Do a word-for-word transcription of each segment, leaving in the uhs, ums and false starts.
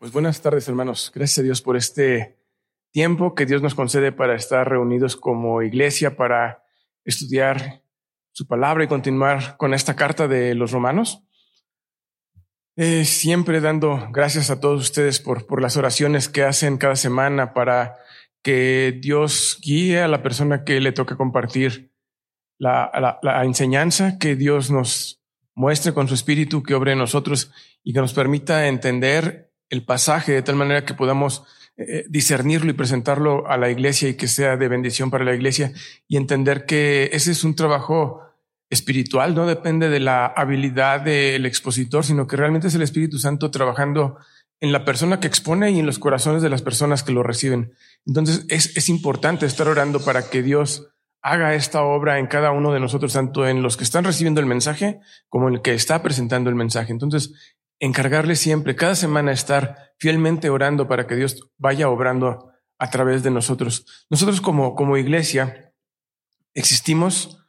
Pues buenas tardes, hermanos. Gracias a Dios por este tiempo que Dios nos concede para estar reunidos como iglesia, para estudiar su palabra y continuar con esta carta de los Romanos. Eh, siempre dando gracias a todos ustedes por, por las oraciones que hacen cada semana para que Dios guíe a la persona que le toca compartir la, la, la enseñanza, que Dios nos muestre con su espíritu, que obre en nosotros y que nos permita entender el pasaje de tal manera que podamos eh, discernirlo y presentarlo a la iglesia y que sea de bendición para la iglesia, y entender que ese es un trabajo espiritual, no depende de la habilidad del expositor, sino que realmente es el Espíritu Santo trabajando en la persona que expone y en los corazones de las personas que lo reciben. Entonces es, es importante estar orando para que Dios haga esta obra en cada uno de nosotros, tanto en los que están recibiendo el mensaje como en el que está presentando el mensaje. Entonces, encargarle siempre, cada semana, estar fielmente orando para que Dios vaya obrando a través de nosotros. Nosotros como, como iglesia existimos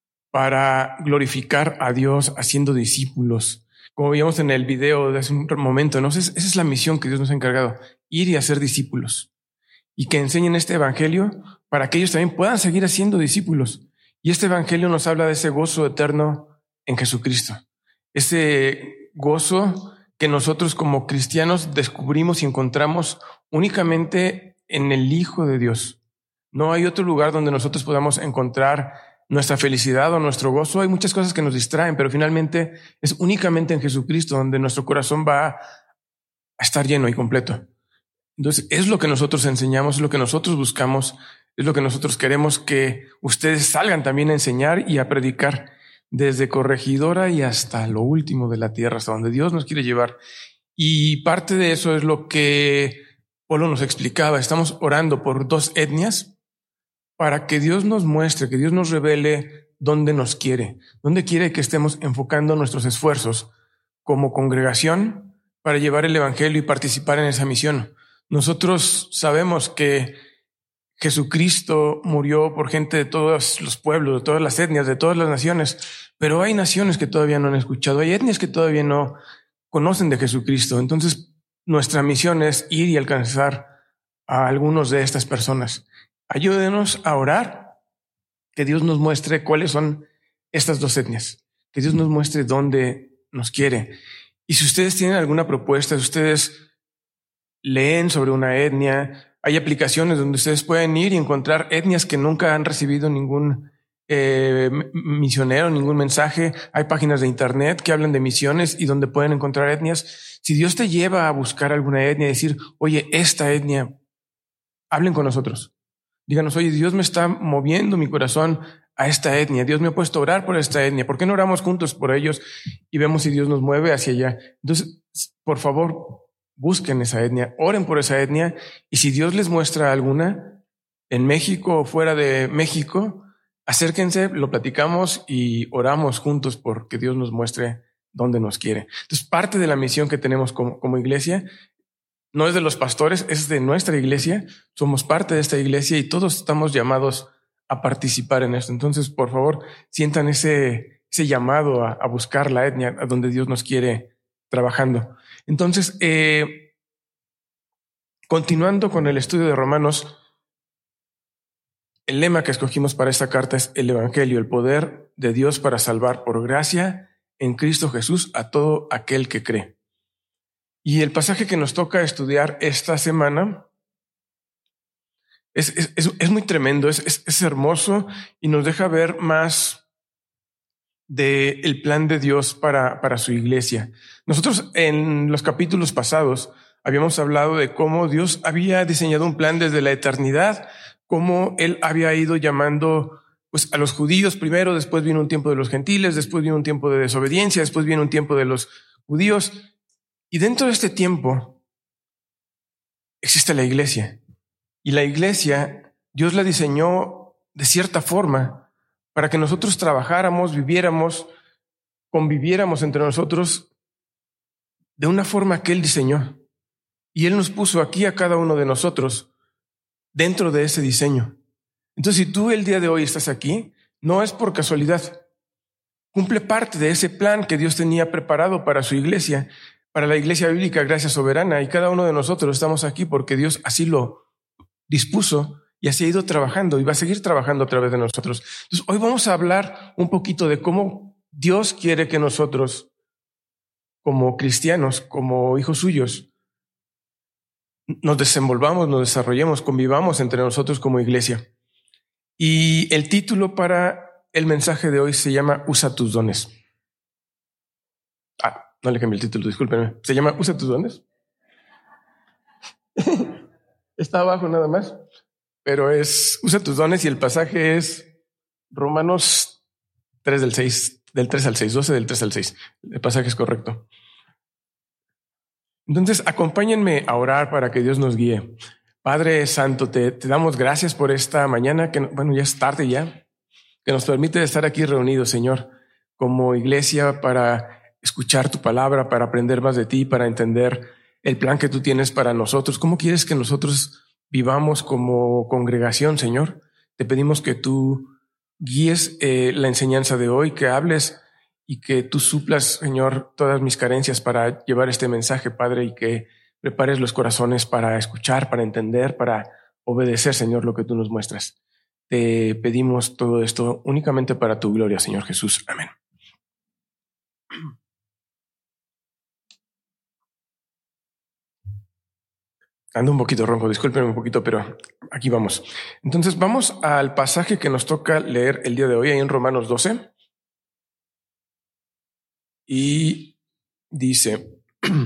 para glorificar a Dios haciendo discípulos. Como vimos en el video de hace un momento, ¿no? Esa es la misión que Dios nos ha encargado, ir y hacer discípulos y que enseñen este evangelio para que ellos también puedan seguir haciendo discípulos. Y este evangelio nos habla de ese gozo eterno en Jesucristo. Ese gozo que nosotros como cristianos descubrimos y encontramos únicamente en el Hijo de Dios. No hay otro lugar donde nosotros podamos encontrar nuestra felicidad o nuestro gozo. Hay muchas cosas que nos distraen, pero finalmente es únicamente en Jesucristo donde nuestro corazón va a estar lleno y completo. Entonces es lo que nosotros enseñamos, es lo que nosotros buscamos, es lo que nosotros queremos que ustedes salgan también a enseñar y a predicar, desde Corregidora y hasta lo último de la tierra, hasta donde Dios nos quiere llevar. Y parte de eso es lo que Polo nos explicaba. Estamos orando por dos etnias para que Dios nos muestre, que Dios nos revele dónde nos quiere, dónde quiere que estemos enfocando nuestros esfuerzos como congregación para llevar el evangelio y participar en esa misión. Nosotros sabemos que Jesucristo murió por gente de todos los pueblos, de todas las etnias, de todas las naciones, pero hay naciones que todavía no han escuchado, hay etnias que todavía no conocen de Jesucristo. Entonces, nuestra misión es ir y alcanzar a algunos de estas personas. Ayúdenos a orar, que Dios nos muestre cuáles son estas dos etnias, que Dios nos muestre dónde nos quiere. Y si ustedes tienen alguna propuesta, si ustedes leen sobre una etnia, hay aplicaciones donde ustedes pueden ir y encontrar etnias que nunca han recibido ningún eh, misionero, ningún mensaje. Hay páginas de internet que hablan de misiones y donde pueden encontrar etnias. Si Dios te lleva a buscar alguna etnia y decir, oye, esta etnia, hablen con nosotros. Díganos, oye, Dios me está moviendo mi corazón a esta etnia. Dios me ha puesto a orar por esta etnia. ¿Por qué no oramos juntos por ellos y vemos si Dios nos mueve hacia allá? Entonces, por favor, busquen esa etnia, oren por esa etnia, y si Dios les muestra alguna en México o fuera de México, acérquense, lo platicamos y oramos juntos porque Dios nos muestre dónde nos quiere. Entonces, parte de la misión que tenemos como, como iglesia no es de los pastores, es de nuestra iglesia. Somos parte de esta iglesia y todos estamos llamados a participar en esto. Entonces, por favor, sientan ese, ese llamado a, a buscar la etnia a donde Dios nos quiere trabajando. Entonces, eh, continuando con el estudio de Romanos, el lema que escogimos para esta carta es el Evangelio, el poder de Dios para salvar por gracia en Cristo Jesús a todo aquel que cree. Y el pasaje que nos toca estudiar esta semana es, es, es, es muy tremendo, es, es, es hermoso y nos deja ver más del plan de Dios para, para su iglesia. Nosotros en los capítulos pasados habíamos hablado de cómo Dios había diseñado un plan desde la eternidad, cómo Él había ido llamando pues, a los judíos primero, después vino un tiempo de los gentiles, después vino un tiempo de desobediencia, después vino un tiempo de los judíos. Y dentro de este tiempo existe la iglesia. Y la iglesia, Dios la diseñó de cierta forma para que nosotros trabajáramos, viviéramos, conviviéramos entre nosotros de una forma que Él diseñó. Y Él nos puso aquí a cada uno de nosotros dentro de ese diseño. Entonces, si tú el día de hoy estás aquí, no es por casualidad. Cumple parte de ese plan que Dios tenía preparado para su iglesia. para la Iglesia Bíblica Gracia Soberana, y cada uno de nosotros estamos aquí porque Dios así lo dispuso y así ha ido trabajando y va a seguir trabajando a través de nosotros. Entonces, hoy vamos a hablar un poquito de cómo Dios quiere que nosotros, como cristianos, como hijos suyos, nos desenvolvamos, nos desarrollemos, convivamos entre nosotros como iglesia. Y el título para el mensaje de hoy se llama Usa tus dones. Ah, no le cambié el título, discúlpenme. Se llama Usa tus dones. Está abajo nada más, pero es Usa tus dones y el pasaje es Romanos tres del seis, del tres al seis, doce del tres al seis. El pasaje es correcto. Entonces, acompáñenme a orar para que Dios nos guíe. Padre Santo, te, te damos gracias por esta mañana, que bueno, ya es tarde ya, que nos permite estar aquí reunidos, Señor, como iglesia para escuchar tu palabra, para aprender más de ti, para entender el plan que tú tienes para nosotros. ¿Cómo quieres que nosotros vivamos como congregación, Señor? Te pedimos que tú guíes eh, la enseñanza de hoy, que hables y que tú suplas, Señor, todas mis carencias para llevar este mensaje, Padre, y que prepares los corazones para escuchar, para entender, para obedecer, Señor, lo que tú nos muestras. Te pedimos todo esto únicamente para tu gloria, Señor Jesús. Amén. Ando un poquito ronco, discúlpenme un poquito, pero aquí vamos. Entonces vamos al pasaje que nos toca leer el día de hoy, ahí en Romanos doce. Y dice,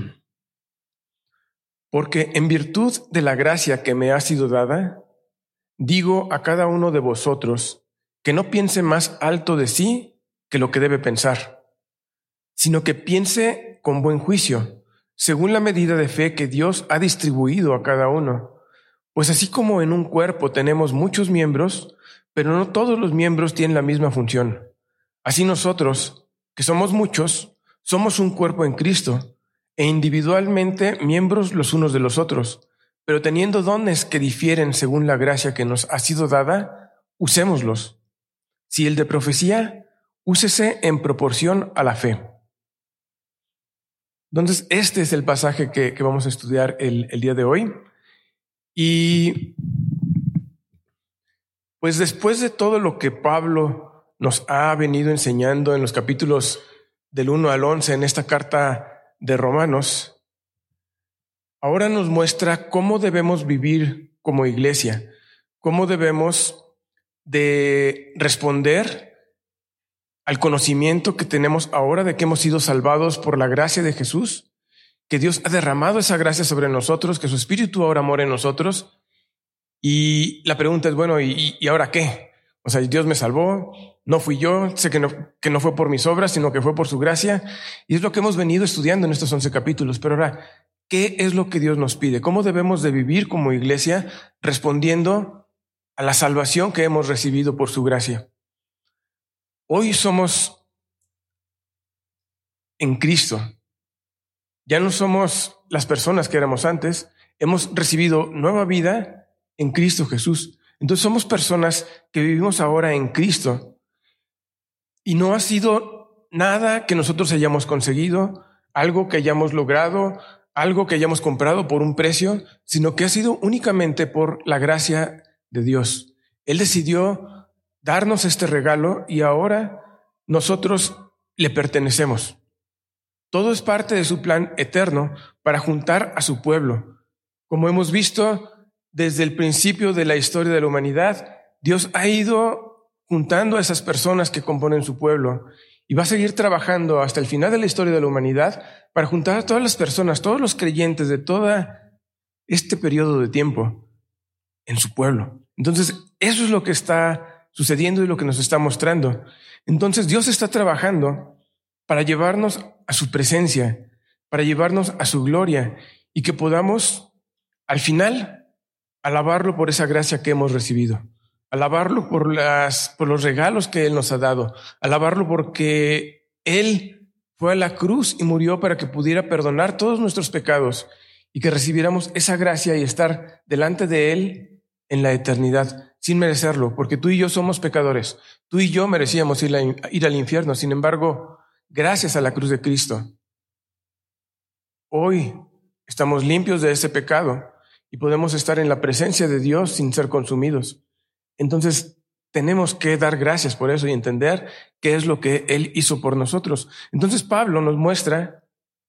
porque en virtud de la gracia que me ha sido dada, digo a cada uno de vosotros que no piense más alto de sí que lo que debe pensar, sino que piense con buen juicio, según la medida de fe que Dios ha distribuido a cada uno. Pues así como en un cuerpo tenemos muchos miembros, pero no todos los miembros tienen la misma función. Así nosotros, que somos muchos, somos un cuerpo en Cristo, e individualmente miembros los unos de los otros, pero teniendo dones que difieren según la gracia que nos ha sido dada, usémoslos. Si el de profecía, úsese en proporción a la fe. Entonces, este es el pasaje que, que vamos a estudiar el, el día de hoy. Y pues después de todo lo que Pablo nos ha venido enseñando en los capítulos del uno al once en esta carta de Romanos, ahora nos muestra cómo debemos vivir como iglesia, cómo debemos de responder al conocimiento que tenemos ahora de que hemos sido salvados por la gracia de Jesús, que Dios ha derramado esa gracia sobre nosotros, que su Espíritu ahora mora en nosotros. Y la pregunta es, bueno, ¿y, y ahora qué? O sea, Dios me salvó, no fui yo, sé que no, que no fue por mis obras, sino que fue por su gracia. Y es lo que hemos venido estudiando en estos once capítulos. Pero ahora, ¿qué es lo que Dios nos pide? ¿Cómo debemos de vivir como iglesia respondiendo a la salvación que hemos recibido por su gracia? Hoy somos en Cristo. Ya no somos las personas que éramos antes. Hemos recibido nueva vida en Cristo Jesús. Entonces somos personas que vivimos ahora en Cristo. Y no ha sido nada que nosotros hayamos conseguido, algo que hayamos logrado, algo que hayamos comprado por un precio, sino que ha sido únicamente por la gracia de Dios. Él decidió darnos este regalo y ahora nosotros le pertenecemos. Todo es parte de su plan eterno para juntar a su pueblo. Como hemos visto desde el principio de la historia de la humanidad, Dios ha ido juntando a esas personas que componen su pueblo y va a seguir trabajando hasta el final de la historia de la humanidad para juntar a todas las personas, todos los creyentes de todo este periodo de tiempo en su pueblo. Entonces, eso es lo que está sucediendo y lo que nos está mostrando. Entonces Dios está trabajando para llevarnos a su presencia, para llevarnos a su gloria y que podamos al final alabarlo por esa gracia que hemos recibido, alabarlo por las, por los regalos que Él nos ha dado, alabarlo porque Él fue a la cruz y murió para que pudiera perdonar todos nuestros pecados y que recibiéramos esa gracia y estar delante de Él en la eternidad sin merecerlo, porque tú y yo somos pecadores. Tú y yo merecíamos ir, a, ir al infierno. Sin embargo, gracias a la cruz de Cristo, hoy estamos limpios de ese pecado y podemos estar en la presencia de Dios sin ser consumidos. Entonces, tenemos que dar gracias por eso y entender qué es lo que Él hizo por nosotros. Entonces, Pablo nos muestra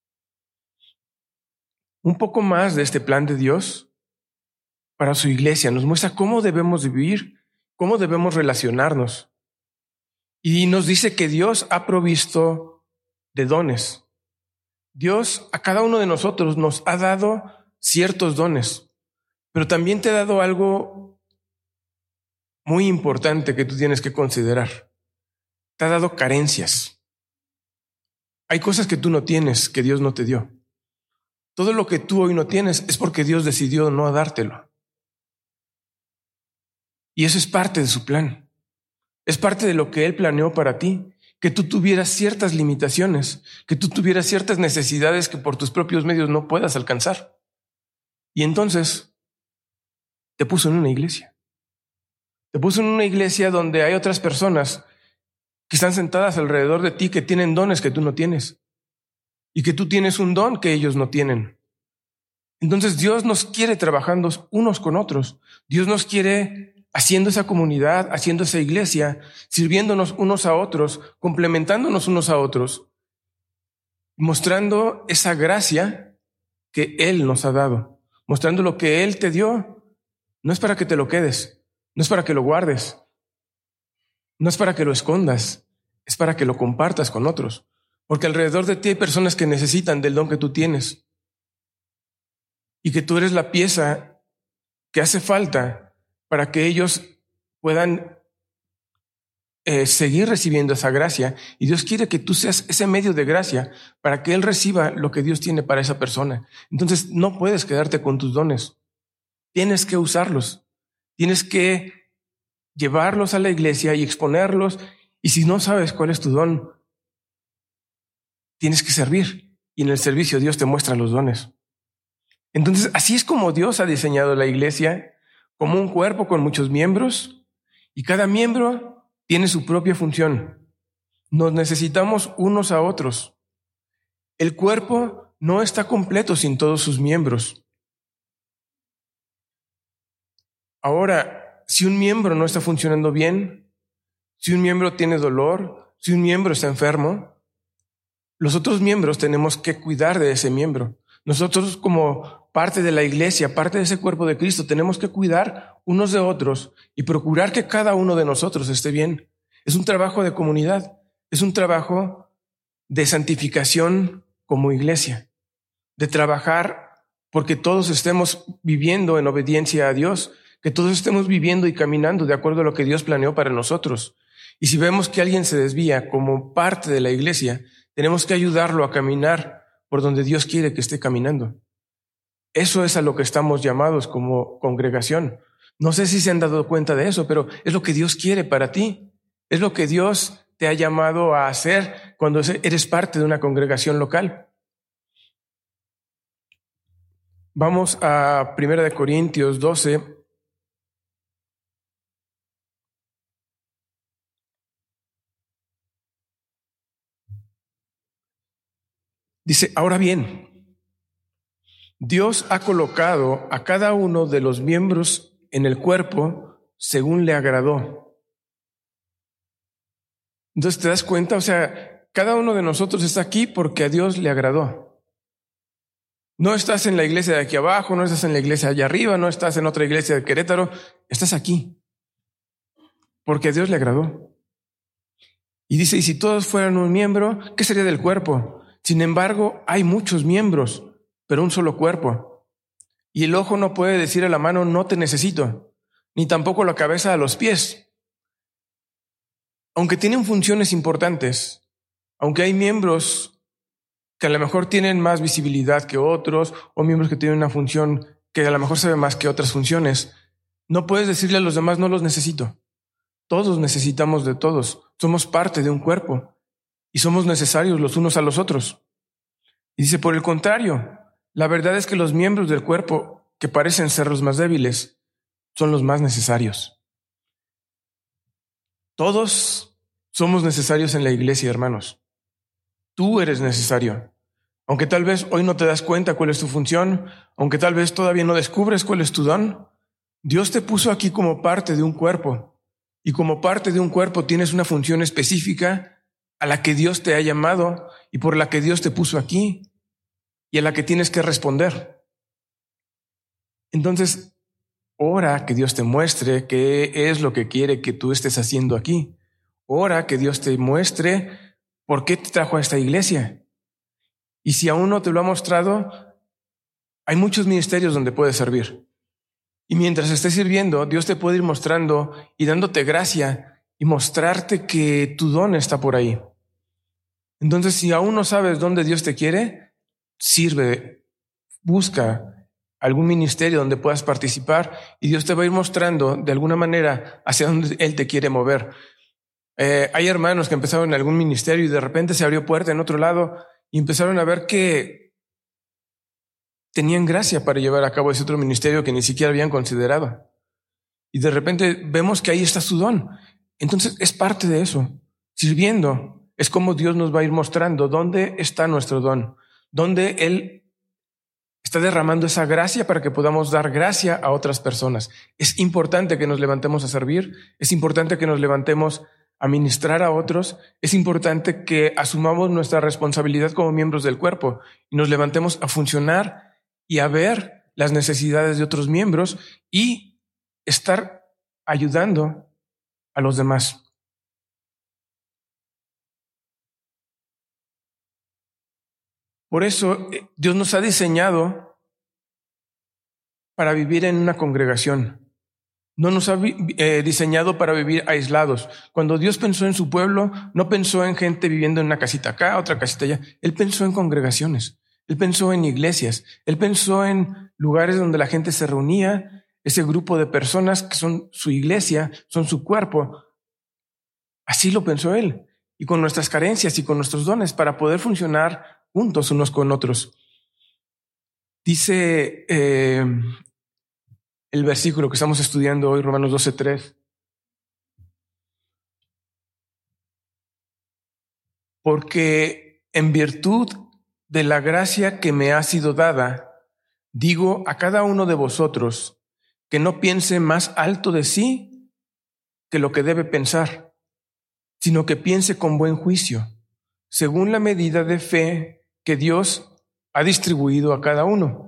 un poco más de este plan de Dios para su iglesia. Nos muestra cómo debemos vivir, cómo debemos relacionarnos. Y nos dice que Dios ha provisto de dones. Dios a cada uno de nosotros nos ha dado ciertos dones, pero también te ha dado algo muy importante que tú tienes que considerar. Te ha dado carencias. Hay cosas que tú no tienes, que Dios no te dio. Todo lo que tú hoy no tienes es porque Dios decidió no dártelo. Y eso es parte de su plan. Es parte de lo que Él planeó para ti, que tú tuvieras ciertas limitaciones, que tú tuvieras ciertas necesidades que por tus propios medios no puedas alcanzar. Y entonces te puso en una iglesia. Te puso en una iglesia donde hay otras personas que están sentadas alrededor de ti que tienen dones que tú no tienes y que tú tienes un don que ellos no tienen. Entonces Dios nos quiere trabajando unos con otros. Dios nos quiere haciendo esa comunidad, haciendo esa iglesia, sirviéndonos unos a otros, complementándonos unos a otros, mostrando esa gracia que Él nos ha dado, mostrando lo que Él te dio. No es para que te lo quedes. No es para que lo guardes, no es para que lo escondas, es para que lo compartas con otros, porque alrededor de ti hay personas que necesitan del don que tú tienes y que tú eres la pieza que hace falta para que ellos puedan eh, seguir recibiendo esa gracia, y Dios quiere que tú seas ese medio de gracia para que Él reciba lo que Dios tiene para esa persona. Entonces no puedes quedarte con tus dones, tienes que usarlos. Tienes que llevarlos a la iglesia y exponerlos. Y si no sabes cuál es tu don, tienes que servir. Y en el servicio Dios te muestra los dones. Entonces, así es como Dios ha diseñado la iglesia, como un cuerpo con muchos miembros. Y cada miembro tiene su propia función. Nos necesitamos unos a otros. El cuerpo no está completo sin todos sus miembros. Ahora, si un miembro no está funcionando bien, si un miembro tiene dolor, si un miembro está enfermo, los otros miembros tenemos que cuidar de ese miembro. Nosotros, como parte de la iglesia, parte de ese cuerpo de Cristo, tenemos que cuidar unos de otros y procurar que cada uno de nosotros esté bien. Es un trabajo de comunidad, es un trabajo de santificación como iglesia, de trabajar porque todos estemos viviendo en obediencia a Dios, que todos estemos viviendo y caminando de acuerdo a lo que Dios planeó para nosotros. Y si vemos que alguien se desvía como parte de la iglesia, tenemos que ayudarlo a caminar por donde Dios quiere que esté caminando. Eso es a lo que estamos llamados como congregación. No sé si se han dado cuenta de eso, pero es lo que Dios quiere para ti. Es lo que Dios te ha llamado a hacer cuando eres parte de una congregación local. Vamos a Primera de Corintios doce. Dice, ahora bien, Dios ha colocado a cada uno de los miembros en el cuerpo según le agradó. Entonces, ¿te das cuenta? O sea, cada uno de nosotros está aquí porque a Dios le agradó. No estás en la iglesia de aquí abajo, no estás en la iglesia allá arriba, no estás en otra iglesia de Querétaro, estás aquí porque a Dios le agradó. Y dice, y si todos fueran un miembro, ¿qué sería del cuerpo? Sin embargo, hay muchos miembros, pero un solo cuerpo. Y el ojo no puede decir a la mano, no te necesito, ni tampoco la cabeza a los pies. Aunque tienen funciones importantes, aunque hay miembros que a lo mejor tienen más visibilidad que otros, o miembros que tienen una función que a lo mejor se ve más que otras funciones, no puedes decirle a los demás, no los necesito. Todos necesitamos de todos. Somos parte de un cuerpo y somos necesarios los unos a los otros. Y dice, por el contrario, la verdad es que los miembros del cuerpo que parecen ser los más débiles son los más necesarios. Todos somos necesarios en la iglesia, hermanos. Tú eres necesario. Aunque tal vez hoy no te das cuenta cuál es tu función, aunque tal vez todavía no descubres cuál es tu don, Dios te puso aquí como parte de un cuerpo. Y como parte de un cuerpo tienes una función específica a la que Dios te ha llamado y por la que Dios te puso aquí y a la que tienes que responder. Entonces, ora que Dios te muestre qué es lo que quiere que tú estés haciendo aquí. Ora que Dios te muestre por qué te trajo a esta iglesia. Y si aún no te lo ha mostrado, hay muchos ministerios donde puedes servir. Y mientras estés sirviendo, Dios te puede ir mostrando y dándote gracia y mostrarte que tu don está por ahí. Entonces, si aún no sabes dónde Dios te quiere, sirve, busca algún ministerio donde puedas participar y Dios te va a ir mostrando de alguna manera hacia dónde Él te quiere mover. Eh, hay hermanos que empezaron en algún ministerio y de repente se abrió puerta en otro lado y empezaron a ver que tenían gracia para llevar a cabo ese otro ministerio que ni siquiera habían considerado. Y de repente vemos que ahí está su don. Entonces es parte de eso. Sirviendo es como Dios nos va a ir mostrando dónde está nuestro don, dónde Él está derramando esa gracia para que podamos dar gracia a otras personas. Es importante que nos levantemos a servir, es importante que nos levantemos a ministrar a otros, es importante que asumamos nuestra responsabilidad como miembros del cuerpo y nos levantemos a funcionar y a ver las necesidades de otros miembros y estar ayudando a los demás. Por eso Dios nos ha diseñado para vivir en una congregación. No nos ha eh, diseñado para vivir aislados. Cuando Dios pensó en su pueblo, no pensó en gente viviendo en una casita acá, otra casita allá. Él pensó en congregaciones. Él pensó en iglesias. Él pensó en lugares donde la gente se reunía, ese grupo de personas que son su iglesia, son su cuerpo. Así lo pensó Él. Y con nuestras carencias y con nuestros dones para poder funcionar juntos unos con otros. Dice eh, el versículo que estamos estudiando hoy, Romanos doce tres. Porque en virtud de la gracia que me ha sido dada, digo a cada uno de vosotros que no piense más alto de sí que lo que debe pensar, sino que piense con buen juicio, según la medida de fe que Dios ha distribuido a cada uno.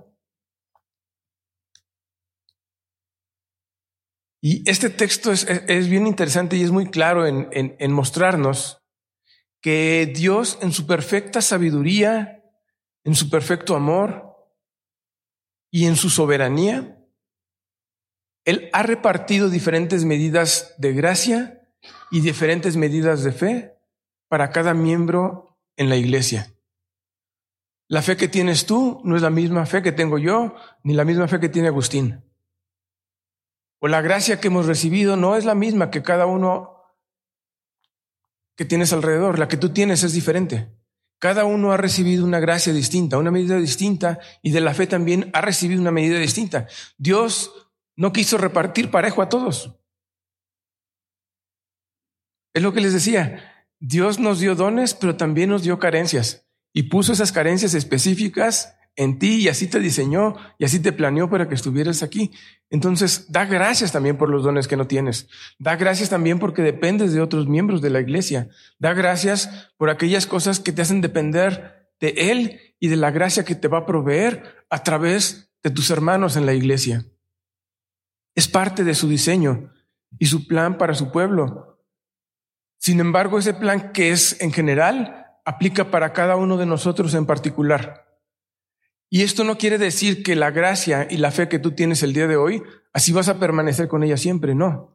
Y este texto es, es bien interesante y es muy claro en, en, en mostrarnos que Dios en su perfecta sabiduría, en su perfecto amor y en su soberanía, Él ha repartido diferentes medidas de gracia y diferentes medidas de fe para cada miembro en la iglesia. La fe que tienes tú no es la misma fe que tengo yo, ni la misma fe que tiene Agustín. O la gracia que hemos recibido no es la misma que cada uno que tienes alrededor. La que tú tienes es diferente. Cada uno ha recibido una gracia distinta, una medida distinta, y de la fe también ha recibido una medida distinta. Dios no quiso repartir parejo a todos. Es lo que les decía. Dios nos dio dones, pero también nos dio carencias. Y puso esas carencias específicas en ti y así te diseñó y así te planeó para que estuvieras aquí. Entonces, da gracias también por los dones que no tienes. Da gracias también porque dependes de otros miembros de la iglesia. Da gracias por aquellas cosas que te hacen depender de Él y de la gracia que te va a proveer a través de tus hermanos en la iglesia. Es parte de su diseño y su plan para su pueblo. Sin embargo, ese plan que es en general aplica para cada uno de nosotros en particular. Y esto no quiere decir que la gracia y la fe que tú tienes el día de hoy, así vas a permanecer con ella siempre, no.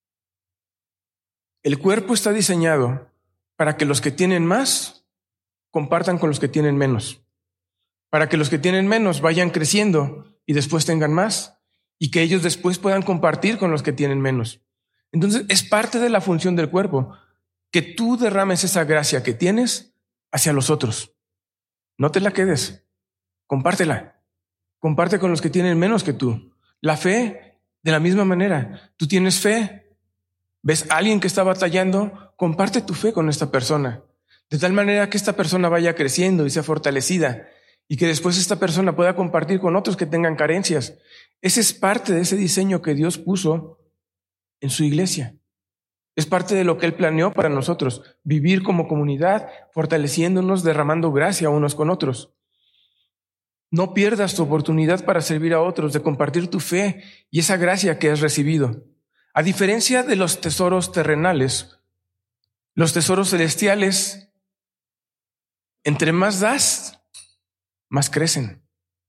El cuerpo está diseñado para que los que tienen más compartan con los que tienen menos, para que los que tienen menos vayan creciendo y después tengan más, y que ellos después puedan compartir con los que tienen menos. Entonces es parte de la función del cuerpo, que tú derrames esa gracia que tienes hacia los otros. No te la quedes. Compártela. Comparte con los que tienen menos que tú. La fe, de la misma manera. Tú tienes fe. ¿Ves a alguien que está batallando? Comparte tu fe con esta persona. De tal manera que esta persona vaya creciendo y sea fortalecida. y que después esta persona pueda compartir con otros que tengan carencias. Ese es parte de ese diseño que Dios puso en su iglesia. Es parte de lo que Él planeó para nosotros, vivir como comunidad, fortaleciéndonos, derramando gracia unos con otros. No pierdas tu oportunidad para servir a otros, de compartir tu fe y esa gracia que has recibido. A diferencia de los tesoros terrenales, los tesoros celestiales, entre más das, más crecen.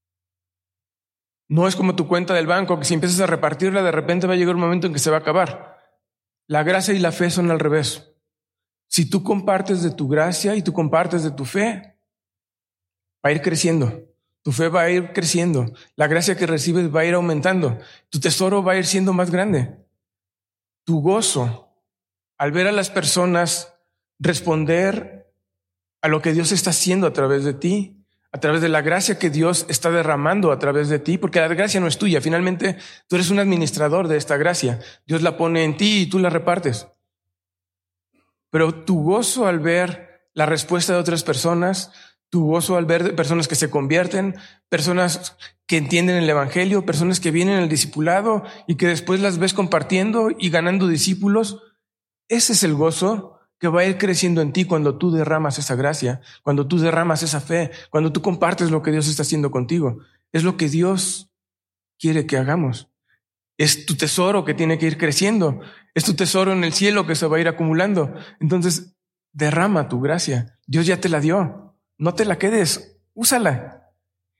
No es como tu cuenta del banco, que si empiezas a repartirla, de repente va a llegar un momento en que se va a acabar. La gracia y la fe son al revés. Si tú compartes de tu gracia y tú compartes de tu fe, va a ir creciendo. Tu fe va a ir creciendo. La gracia que recibes va a ir aumentando. Tu tesoro va a ir siendo más grande. Tu gozo al ver a las personas responder a lo que Dios está haciendo a través de ti, a través de la gracia que Dios está derramando a través de ti, porque la gracia no es tuya. Finalmente, tú eres un administrador de esta gracia. Dios la pone en ti y tú la repartes. Pero tu gozo al ver la respuesta de otras personas, tu gozo al ver personas que se convierten, personas que entienden el evangelio, personas que vienen al discipulado y que después las ves compartiendo y ganando discípulos, ese es el gozo que va a ir creciendo en ti cuando tú derramas esa gracia, cuando tú derramas esa fe, cuando tú compartes lo que Dios está haciendo contigo. Es lo que Dios quiere que hagamos. Es tu tesoro que tiene que ir creciendo. Es tu tesoro en el cielo que se va a ir acumulando. Entonces, derrama tu gracia. Dios ya te la dio. No te la quedes. Úsala.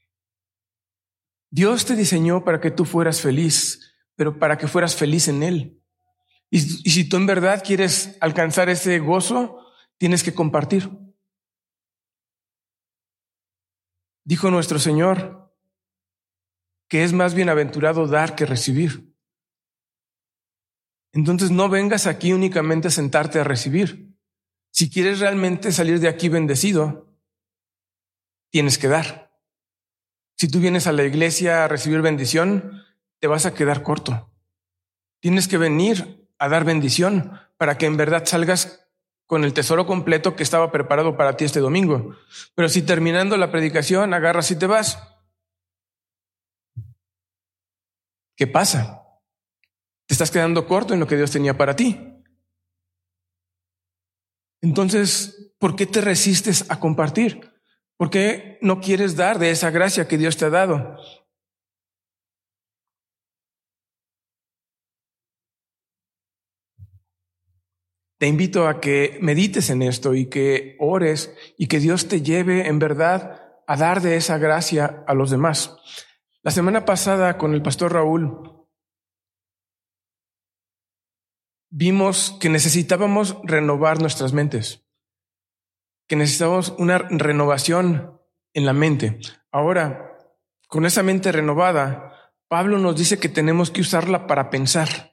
Dios te diseñó para que tú fueras feliz, pero para que fueras feliz en Él. Y, y si tú en verdad quieres alcanzar ese gozo, tienes que compartir. Dijo nuestro Señor que es más bienaventurado dar que recibir. Entonces no vengas aquí únicamente a sentarte a recibir. Si quieres realmente salir de aquí bendecido, tienes que dar. Si tú vienes a la iglesia a recibir bendición, te vas a quedar corto. Tienes que venir a dar bendición para que en verdad salgas con el tesoro completo que estaba preparado para ti este domingo. Pero si terminando la predicación agarras y te vas, ¿qué pasa? Te estás quedando corto en lo que Dios tenía para ti. Entonces, ¿por qué te resistes a compartir? ¿Por qué no quieres dar de esa gracia que Dios te ha dado? Te invito a que medites en esto y que ores y que Dios te lleve en verdad a dar de esa gracia a los demás. La semana pasada con el pastor Raúl vimos que necesitábamos renovar nuestras mentes, que necesitábamos una renovación en la mente. Ahora, con esa mente renovada, Pablo nos dice que tenemos que usarla para pensar.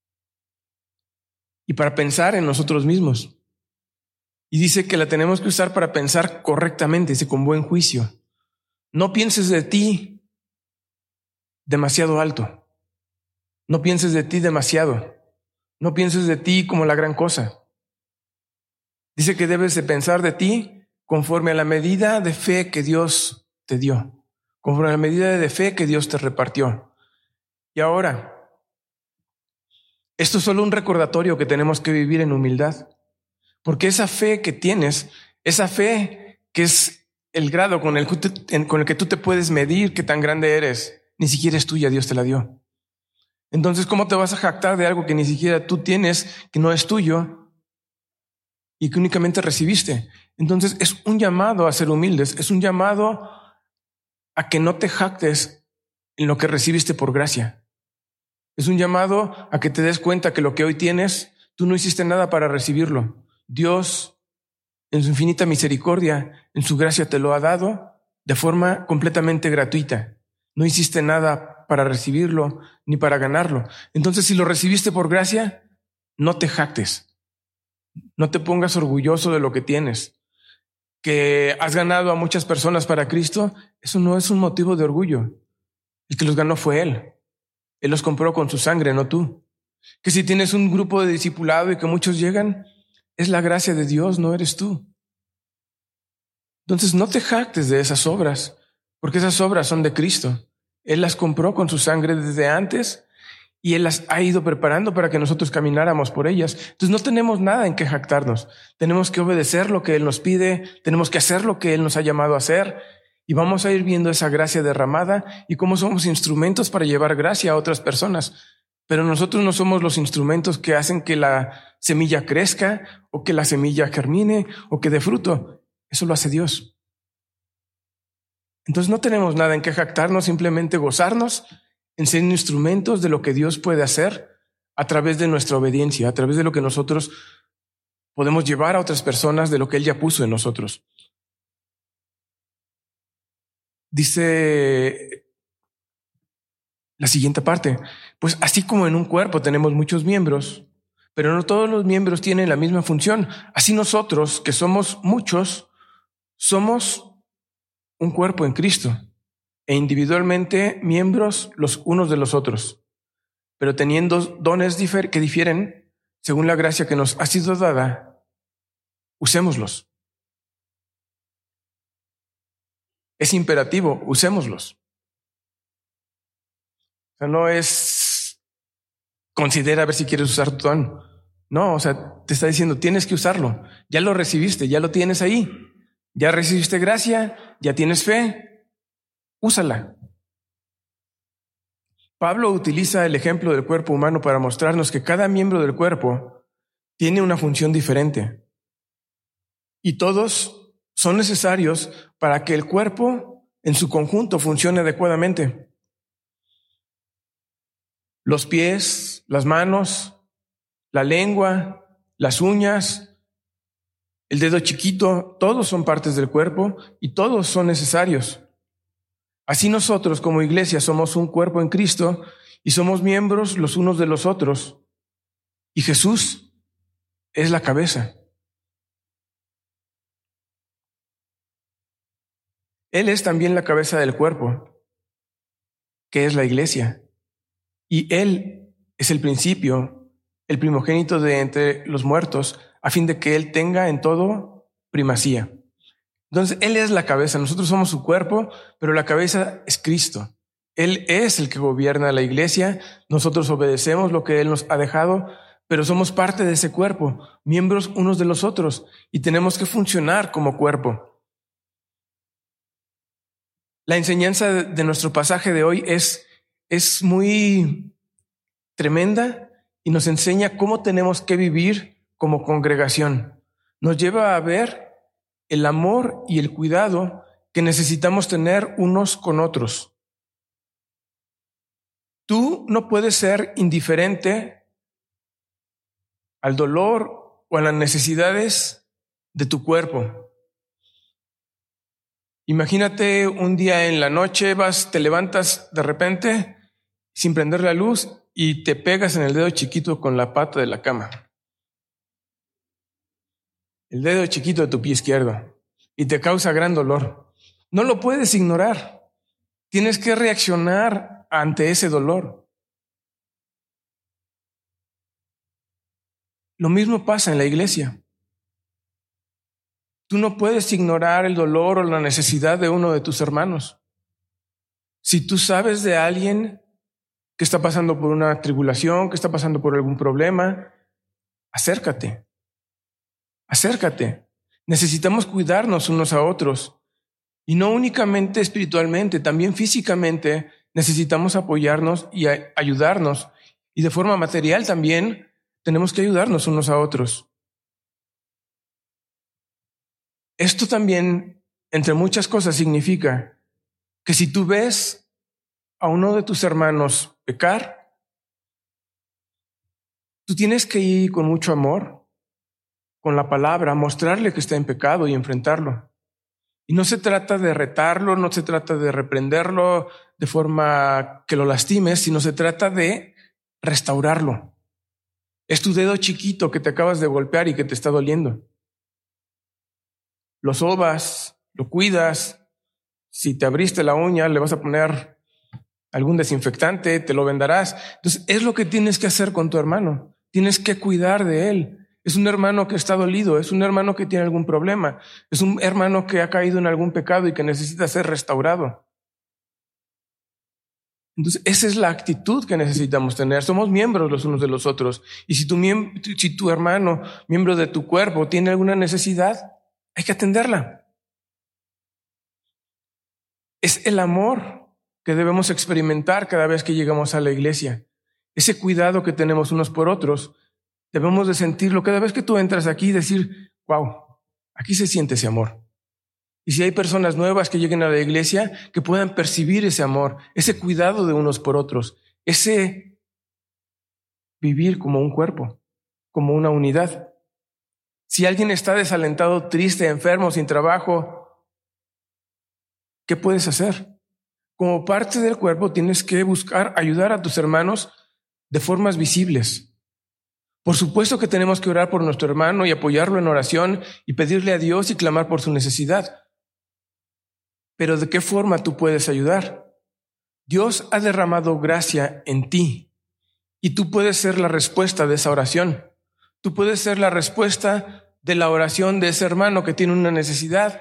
Y para pensar en nosotros mismos. Y dice que la tenemos que usar para pensar correctamente, dice con buen juicio. No pienses de ti demasiado alto. No pienses de ti demasiado. No pienses de ti como la gran cosa. Dice que debes de pensar de ti conforme a la medida de fe que Dios te dio. Conforme a la medida de fe que Dios te repartió. Y ahora, esto es solo un recordatorio que tenemos que vivir en humildad, porque esa fe que tienes, esa fe que es el grado con el, con el que tú te puedes medir qué tan grande eres, ni siquiera es tuya, Dios te la dio. Entonces, ¿cómo te vas a jactar de algo que ni siquiera tú tienes, que no es tuyo y que únicamente recibiste? Entonces, es un llamado a ser humildes, es un llamado a que no te jactes en lo que recibiste por gracia. Es un llamado a que te des cuenta que lo que hoy tienes, tú no hiciste nada para recibirlo. Dios, en su infinita misericordia, en su gracia te lo ha dado de forma completamente gratuita. No hiciste nada para recibirlo ni para ganarlo. Entonces, si lo recibiste por gracia, no te jactes. No te pongas orgulloso de lo que tienes. Que has ganado a muchas personas para Cristo, eso no es un motivo de orgullo. El que los ganó fue Él. Él los compró con su sangre, no tú. Que si tienes un grupo de discipulado y que muchos llegan, es la gracia de Dios, no eres tú. Entonces no te jactes de esas obras, porque esas obras son de Cristo. Él las compró con su sangre desde antes y Él las ha ido preparando para que nosotros camináramos por ellas. Entonces no tenemos nada en que jactarnos. Tenemos que obedecer lo que Él nos pide, tenemos que hacer lo que Él nos ha llamado a hacer y vamos a ir viendo esa gracia derramada y cómo somos instrumentos para llevar gracia a otras personas. Pero nosotros no somos los instrumentos que hacen que la semilla crezca o que la semilla germine o que dé fruto. Eso lo hace Dios. Entonces no tenemos nada en que jactarnos, simplemente gozarnos en ser instrumentos de lo que Dios puede hacer a través de nuestra obediencia, a través de lo que nosotros podemos llevar a otras personas, de lo que Él ya puso en nosotros. Dice la siguiente parte, pues así como en un cuerpo tenemos muchos miembros, pero no todos los miembros tienen la misma función. Así nosotros, que somos muchos, somos un cuerpo en Cristo e individualmente miembros los unos de los otros, pero teniendo dones difer- que difieren según la gracia que nos ha sido dada, usémoslos. Es imperativo, usémoslos. O sea, no es considera a ver si quieres usar tu don. No, o sea, te está diciendo, tienes que usarlo. Ya lo recibiste, ya lo tienes ahí. Ya recibiste gracia, ya tienes fe. Úsala. Pablo utiliza el ejemplo del cuerpo humano para mostrarnos que cada miembro del cuerpo tiene una función diferente. Y todos son necesarios para que el cuerpo en su conjunto funcione adecuadamente. Los pies, las manos, la lengua, las uñas, el dedo chiquito, todos son partes del cuerpo y todos son necesarios. Así nosotros como iglesia somos un cuerpo en Cristo y somos miembros los unos de los otros. Y Jesús es la cabeza. Él es también la cabeza del cuerpo, que es la iglesia. Y Él es el principio, el primogénito de entre los muertos, a fin de que Él tenga en todo primacía. Entonces, Él es la cabeza, nosotros somos su cuerpo, pero la cabeza es Cristo. Él es el que gobierna la iglesia, nosotros obedecemos lo que Él nos ha dejado, pero somos parte de ese cuerpo, miembros unos de los otros, y tenemos que funcionar como cuerpo. La enseñanza de nuestro pasaje de hoy es, es muy tremenda y nos enseña cómo tenemos que vivir como congregación. Nos lleva a ver el amor y el cuidado que necesitamos tener unos con otros. Tú no puedes ser indiferente al dolor o a las necesidades de tu cuerpo. Imagínate un día en la noche, vas, te levantas de repente sin prender la luz y te pegas en el dedo chiquito con la pata de la cama. El dedo chiquito de tu pie izquierdo y te causa gran dolor. No lo puedes ignorar. Tienes que reaccionar ante ese dolor. Lo mismo pasa en la iglesia. Tú no puedes ignorar el dolor o la necesidad de uno de tus hermanos. Si tú sabes de alguien que está pasando por una tribulación, que está pasando por algún problema, acércate. Acércate. Necesitamos cuidarnos unos a otros. Y no únicamente espiritualmente, también físicamente necesitamos apoyarnos y ayudarnos. Y de forma material también tenemos que ayudarnos unos a otros. Esto también, entre muchas cosas, significa que si tú ves a uno de tus hermanos pecar, tú tienes que ir con mucho amor, con la palabra, mostrarle que está en pecado y enfrentarlo. Y no se trata de retarlo, no se trata de reprenderlo de forma que lo lastimes, sino se trata de restaurarlo. Es tu dedo chiquito que te acabas de golpear y que te está doliendo. Lo sobas, lo cuidas. Si te abriste la uña, le vas a poner algún desinfectante, te lo vendarás. Entonces, es lo que tienes que hacer con tu hermano. Tienes que cuidar de él. Es un hermano que está dolido, es un hermano que tiene algún problema, es un hermano que ha caído en algún pecado y que necesita ser restaurado. Entonces, esa es la actitud que necesitamos tener. Somos miembros los unos de los otros. Y si tu, miem- si tu hermano, miembro de tu cuerpo, tiene alguna necesidad, hay que atenderla. Es el amor que debemos experimentar cada vez que llegamos a la iglesia. Ese cuidado que tenemos unos por otros, debemos de sentirlo cada vez que tú entras aquí y decir, wow, aquí se siente ese amor. Y si hay personas nuevas que lleguen a la iglesia, que puedan percibir ese amor, ese cuidado de unos por otros, ese vivir como un cuerpo, como una unidad. Si alguien está desalentado, triste, enfermo, sin trabajo, ¿qué puedes hacer? Como parte del cuerpo tienes que buscar ayudar a tus hermanos de formas visibles. Por supuesto que tenemos que orar por nuestro hermano y apoyarlo en oración y pedirle a Dios y clamar por su necesidad. Pero ¿de qué forma tú puedes ayudar? Dios ha derramado gracia en ti y tú puedes ser la respuesta de esa oración. Tú puedes ser la respuesta de la oración de ese hermano que tiene una necesidad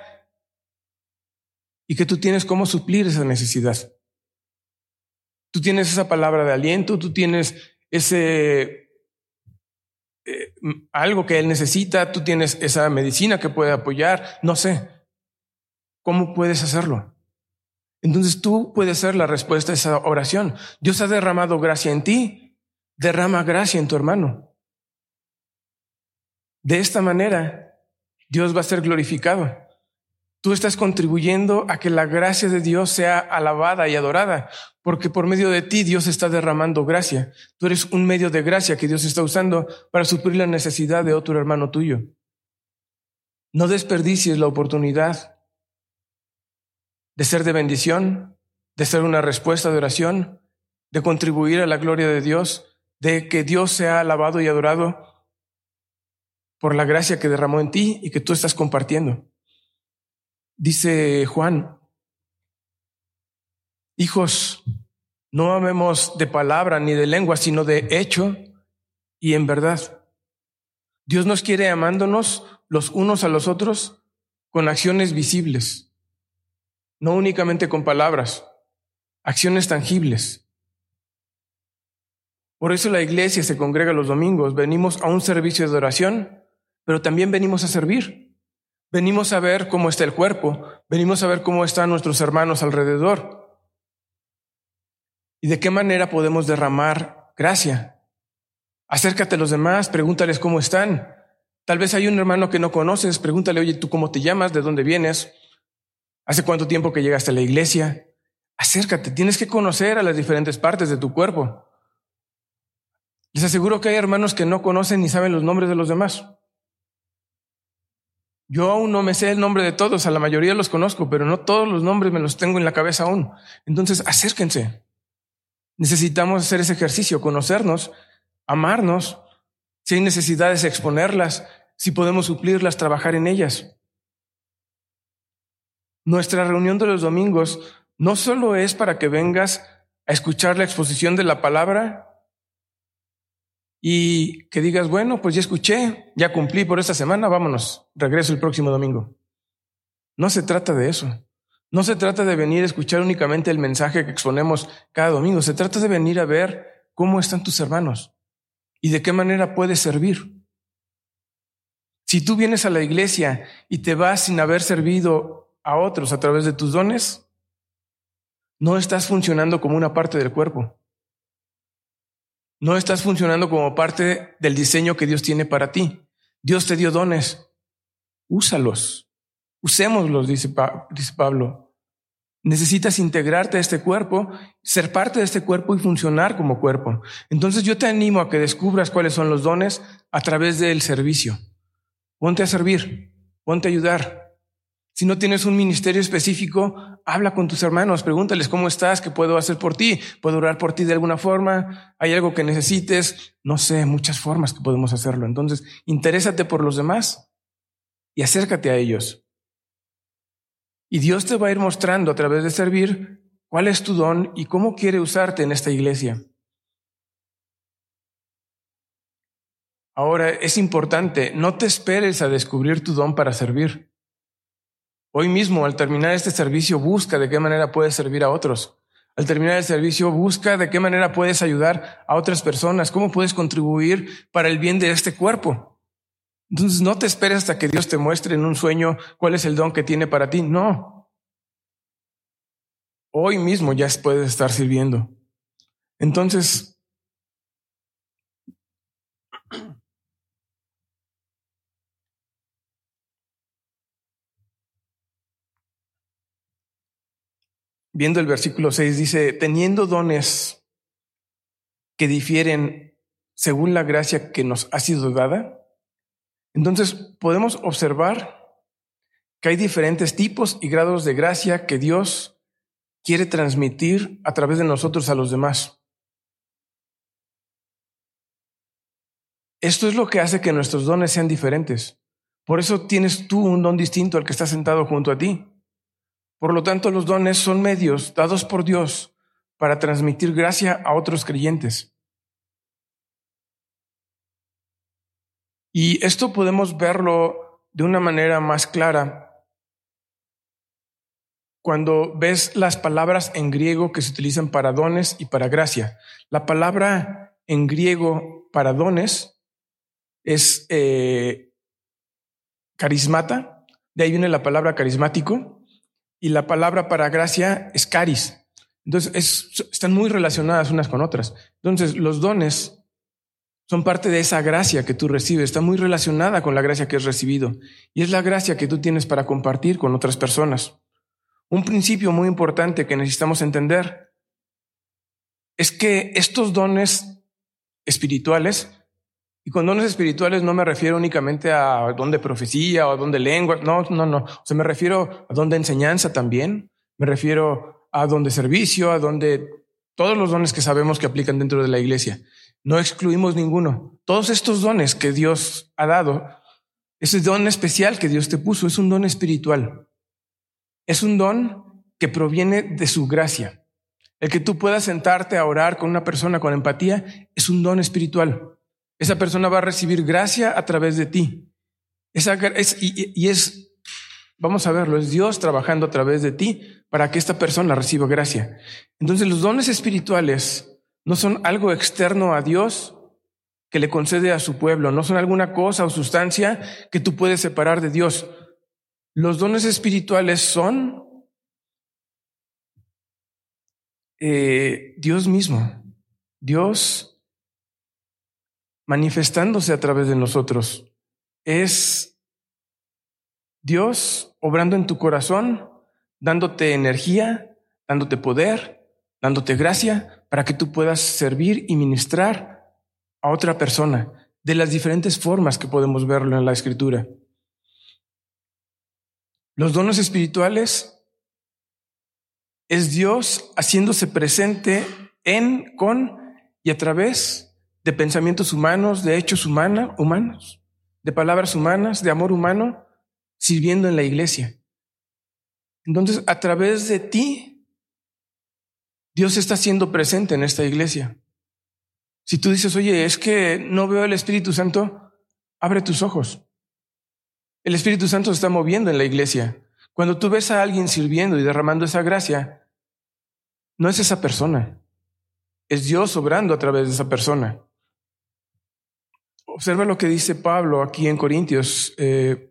y que tú tienes cómo suplir esa necesidad. Tú tienes esa palabra de aliento, tú tienes ese eh, algo que él necesita, tú tienes esa medicina que puede apoyar, no sé. ¿Cómo puedes hacerlo? Entonces tú puedes ser la respuesta a esa oración. Dios ha derramado gracia en ti, derrama gracia en tu hermano. De esta manera, Dios va a ser glorificado. Tú estás contribuyendo a que la gracia de Dios sea alabada y adorada, porque por medio de ti Dios está derramando gracia. Tú eres un medio de gracia que Dios está usando para suplir la necesidad de otro hermano tuyo. No desperdicies la oportunidad de ser de bendición, de ser una respuesta de oración, de contribuir a la gloria de Dios, de que Dios sea alabado y adorado por la gracia que derramó en ti y que tú estás compartiendo. Dice Juan, hijos, no amemos de palabra ni de lengua, sino de hecho y en verdad. Dios nos quiere amándonos los unos a los otros con acciones visibles. No únicamente con palabras, acciones tangibles. Por eso la iglesia se congrega los domingos. Venimos a un servicio de oración, pero también venimos a servir. Venimos a ver cómo está el cuerpo, venimos a ver cómo están nuestros hermanos alrededor. ¿Y de qué manera podemos derramar gracia? Acércate a los demás, pregúntales cómo están. Tal vez hay un hermano que no conoces, pregúntale, oye, ¿tú cómo te llamas? ¿De dónde vienes? ¿Hace cuánto tiempo que llegaste a la iglesia? Acércate, tienes que conocer a las diferentes partes de tu cuerpo. Les aseguro que hay hermanos que no conocen ni saben los nombres de los demás. Yo aún no me sé el nombre de todos, a la mayoría los conozco, pero no todos los nombres me los tengo en la cabeza aún. Entonces, acérquense. Necesitamos hacer ese ejercicio, conocernos, amarnos. Si hay necesidades, exponerlas. Si podemos suplirlas, trabajar en ellas. Nuestra reunión de los domingos no solo es para que vengas a escuchar la exposición de la palabra y que digas, bueno, pues ya escuché, ya cumplí por esta semana, vámonos, regreso el próximo domingo. No se trata de eso. No se trata de venir a escuchar únicamente el mensaje que exponemos cada domingo. Se trata de venir a ver cómo están tus hermanos y de qué manera puedes servir. Si tú vienes a la iglesia y te vas sin haber servido a otros a través de tus dones, no estás funcionando como una parte del cuerpo. No estás funcionando como parte del diseño que Dios tiene para ti. Dios te dio dones. Úsalos. Usémoslos, dice, pa- dice Pablo. Necesitas integrarte a este cuerpo, ser parte de este cuerpo y funcionar como cuerpo. Entonces yo te animo a que descubras cuáles son los dones a través del servicio. Ponte a servir, ponte a ayudar. Si no tienes un ministerio específico, habla con tus hermanos, pregúntales cómo estás, qué puedo hacer por ti, puedo orar por ti de alguna forma, hay algo que necesites, no sé, muchas formas que podemos hacerlo. Entonces, interésate por los demás y acércate a ellos. Y Dios te va a ir mostrando a través de servir cuál es tu don y cómo quiere usarte en esta iglesia. Ahora, es importante, no te esperes a descubrir tu don para servir. Hoy mismo, al terminar este servicio, busca de qué manera puedes servir a otros. Al terminar el servicio, busca de qué manera puedes ayudar a otras personas, cómo puedes contribuir para el bien de este cuerpo. Entonces no te esperes hasta que Dios te muestre en un sueño cuál es el don que tiene para ti. No. Hoy mismo ya puedes estar sirviendo. Entonces, viendo el versículo seis, dice, teniendo dones que difieren según la gracia que nos ha sido dada. Entonces podemos observar que hay diferentes tipos y grados de gracia que Dios quiere transmitir a través de nosotros a los demás. Esto es lo que hace que nuestros dones sean diferentes. Por eso tienes tú un don distinto al que está sentado junto a ti. Por lo tanto, los dones son medios dados por Dios para transmitir gracia a otros creyentes. Y esto podemos verlo de una manera más clara cuando ves las palabras en griego que se utilizan para dones y para gracia. La palabra en griego para dones es eh, carismata, de ahí viene la palabra carismático, y la palabra para gracia es caris. Entonces es, están muy relacionadas unas con otras. Entonces los dones son parte de esa gracia que tú recibes, está muy relacionada con la gracia que has recibido, y es la gracia que tú tienes para compartir con otras personas. Un principio muy importante que necesitamos entender es que estos dones espirituales, y con dones espirituales no me refiero únicamente a don de profecía o don de lengua, no, no, no. O sea, me refiero a don de enseñanza también, me refiero a don de servicio, a don de todos los dones que sabemos que aplican dentro de la iglesia. No excluimos ninguno. Todos estos dones que Dios ha dado, ese don especial que Dios te puso, es un don espiritual. Es un don que proviene de su gracia. El que tú puedas sentarte a orar con una persona con empatía es un don espiritual. Esa persona va a recibir gracia a través de ti. Esa, es, y, y es, vamos a verlo, es Dios trabajando a través de ti para que esta persona reciba gracia. Entonces los dones espirituales no son algo externo a Dios que le concede a su pueblo, no son alguna cosa o sustancia que tú puedes separar de Dios. Los dones espirituales son eh, Dios mismo, Dios manifestándose a través de nosotros. Es Dios obrando en tu corazón, dándote energía, dándote poder, dándote gracia para que tú puedas servir y ministrar a otra persona de las diferentes formas que podemos verlo en la Escritura. Los dones espirituales es Dios haciéndose presente en, con y a través de pensamientos humanos, de hechos humana, humanos, de palabras humanas, de amor humano, sirviendo en la iglesia. Entonces, a través de ti, Dios está siendo presente en esta iglesia. Si tú dices, oye, es que no veo el Espíritu Santo, abre tus ojos. El Espíritu Santo se está moviendo en la iglesia. Cuando tú ves a alguien sirviendo y derramando esa gracia, no es esa persona, es Dios obrando a través de esa persona. Observa lo que dice Pablo aquí en Corintios. Eh,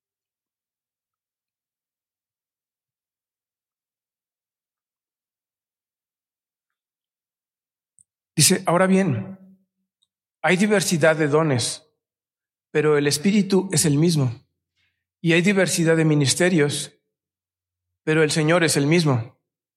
dice, ahora bien, hay diversidad de dones, pero el Espíritu es el mismo. Y hay diversidad de ministerios, pero el Señor es el mismo.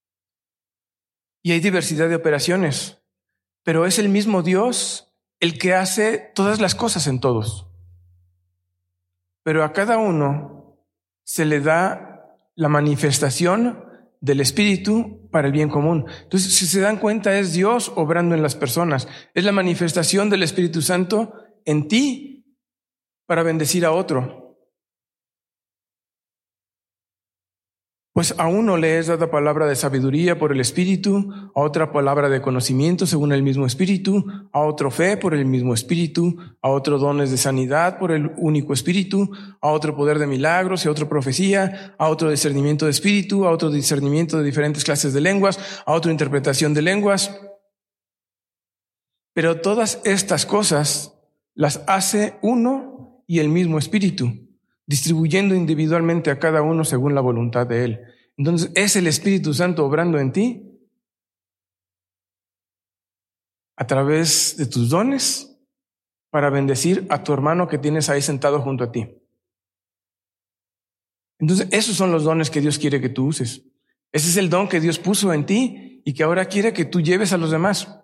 Y hay diversidad de operaciones, pero es el mismo Dios el que hace todas las cosas en todos. Pero a cada uno se le da la manifestación del Espíritu para el bien común. Entonces, si se dan cuenta, es Dios obrando en las personas. Es la manifestación del Espíritu Santo en ti para bendecir a otro. Pues a uno le es dada palabra de sabiduría por el Espíritu, a otra palabra de conocimiento según el mismo Espíritu, a otro fe por el mismo Espíritu, a otro dones de sanidad por el único Espíritu, a otro poder de milagros y a otro profecía, a otro discernimiento de espíritu, a otro discernimiento de diferentes clases de lenguas, a otro interpretación de lenguas. Pero todas estas cosas las hace uno y el mismo Espíritu, distribuyendo individualmente a cada uno según la voluntad de Él. Entonces, ¿es el Espíritu Santo obrando en ti a través de tus dones para bendecir a tu hermano que tienes ahí sentado junto a ti? Entonces, esos son los dones que Dios quiere que tú uses. Ese es el don que Dios puso en ti y que ahora quiere que tú lleves a los demás.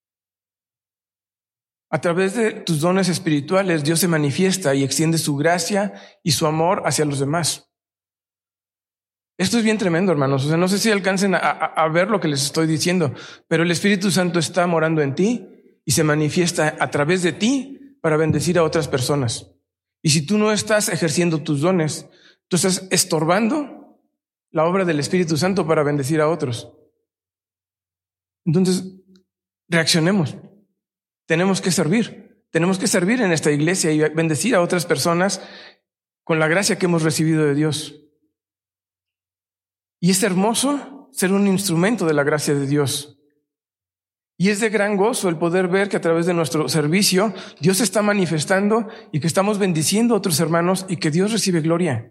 A través de tus dones espirituales, Dios se manifiesta y extiende su gracia y su amor hacia los demás. Esto es bien tremendo, hermanos. O sea, no sé si alcancen a, a, a ver lo que les estoy diciendo, pero el Espíritu Santo está morando en ti y se manifiesta a través de ti para bendecir a otras personas. Y si tú no estás ejerciendo tus dones, tú estás estorbando la obra del Espíritu Santo para bendecir a otros. Entonces, reaccionemos. Tenemos que servir. Tenemos que servir en esta iglesia y bendecir a otras personas con la gracia que hemos recibido de Dios. Y es hermoso ser un instrumento de la gracia de Dios. Y es de gran gozo el poder ver que a través de nuestro servicio Dios se está manifestando y que estamos bendiciendo a otros hermanos y que Dios recibe gloria.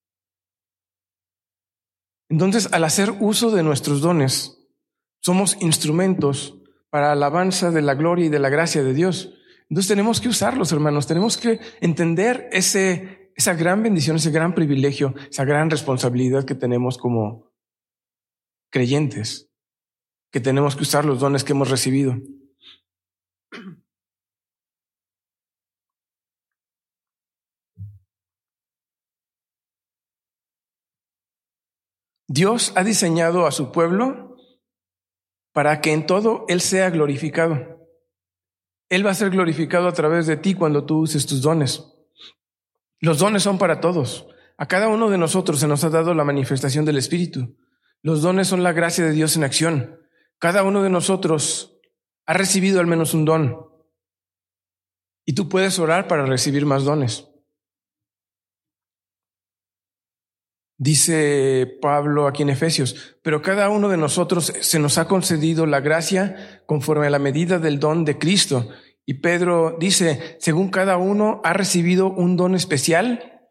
Entonces, al hacer uso de nuestros dones, somos instrumentos para alabanza de la gloria y de la gracia de Dios. Entonces tenemos que usarlos, hermanos. Tenemos que entender ese, esa gran bendición, ese gran privilegio, esa gran responsabilidad que tenemos como creyentes, que tenemos que usar los dones que hemos recibido. Dios ha diseñado a su pueblo para que en todo Él sea glorificado. Él va a ser glorificado a través de ti cuando tú uses tus dones. Los dones son para todos. A cada uno de nosotros se nos ha dado la manifestación del Espíritu. Los dones son la gracia de Dios en acción. Cada uno de nosotros ha recibido al menos un don. Y tú puedes orar para recibir más dones. Dice Pablo aquí en Efesios, pero cada uno de nosotros se nos ha concedido la gracia conforme a la medida del don de Cristo. Y Pedro dice, según cada uno ha recibido un don especial,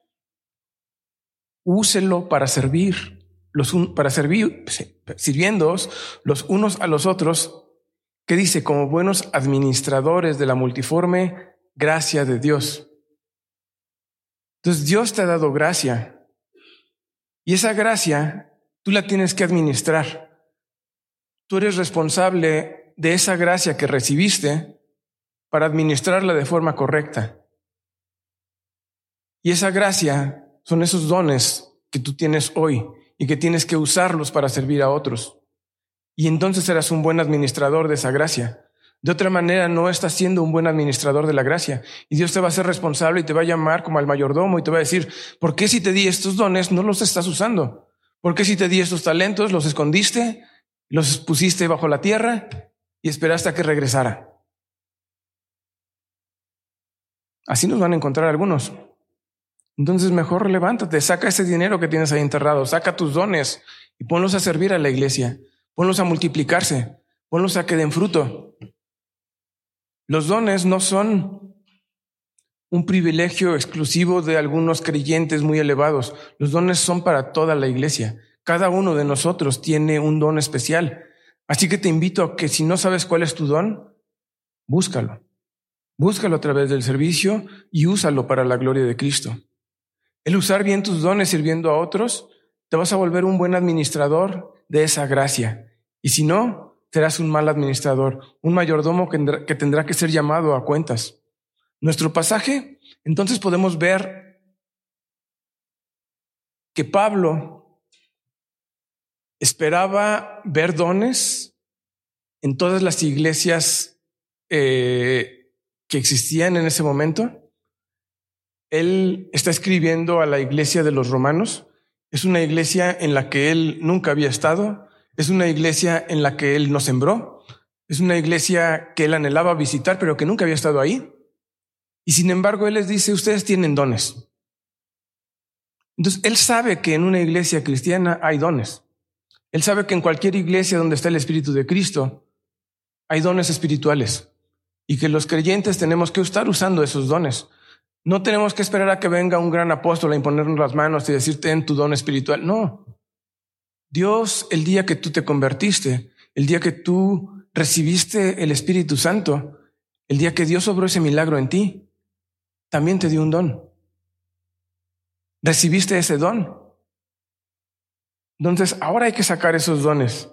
úselo para servir, los un, para servir, sirviéndoos los unos a los otros, que dice, como buenos administradores de la multiforme gracia de Dios. Entonces Dios te ha dado gracia. Y esa gracia, tú la tienes que administrar. Tú eres responsable de esa gracia que recibiste para administrarla de forma correcta. Y esa gracia son esos dones que tú tienes hoy y que tienes que usarlos para servir a otros. Y entonces serás un buen administrador de esa gracia. De otra manera, no estás siendo un buen administrador de la gracia. Y Dios te va a hacer responsable y te va a llamar como al mayordomo y te va a decir, ¿por qué si te di estos dones no los estás usando? ¿Por qué si te di estos talentos los escondiste, los pusiste bajo la tierra y esperaste a que regresara? Así nos van a encontrar algunos. Entonces mejor levántate, saca ese dinero que tienes ahí enterrado, saca tus dones y ponlos a servir a la iglesia. Ponlos a multiplicarse, ponlos a que den fruto. Los dones no son un privilegio exclusivo de algunos creyentes muy elevados. Los dones son para toda la iglesia. Cada uno de nosotros tiene un don especial. Así que te invito a que si no sabes cuál es tu don, búscalo. Búscalo a través del servicio y úsalo para la gloria de Cristo. El usar bien tus dones sirviendo a otros, te vas a volver un buen administrador de esa gracia. Y si no, serás un mal administrador, un mayordomo que tendrá que ser llamado a cuentas. Nuestro pasaje, entonces podemos ver que Pablo esperaba ver dones en todas las iglesias eh, que existían en ese momento. Él está escribiendo a la iglesia de los romanos Es una iglesia en la que Él nunca había estado. Es una iglesia en la que Él nos sembró. Es una iglesia que Él anhelaba visitar, pero que nunca había estado ahí. Y sin embargo, Él les dice, ustedes tienen dones. Entonces, Él sabe que en una iglesia cristiana hay dones. Él sabe que en cualquier iglesia donde está el Espíritu de Cristo hay dones espirituales y que los creyentes tenemos que estar usando esos dones. No tenemos que esperar a que venga un gran apóstol a imponernos las manos y decirte en tu don espiritual. No. Dios, el día que tú te convertiste, el día que tú recibiste el Espíritu Santo, el día que Dios obró ese milagro en ti, también te dio un don. Recibiste ese don. Entonces, ahora hay que sacar esos dones.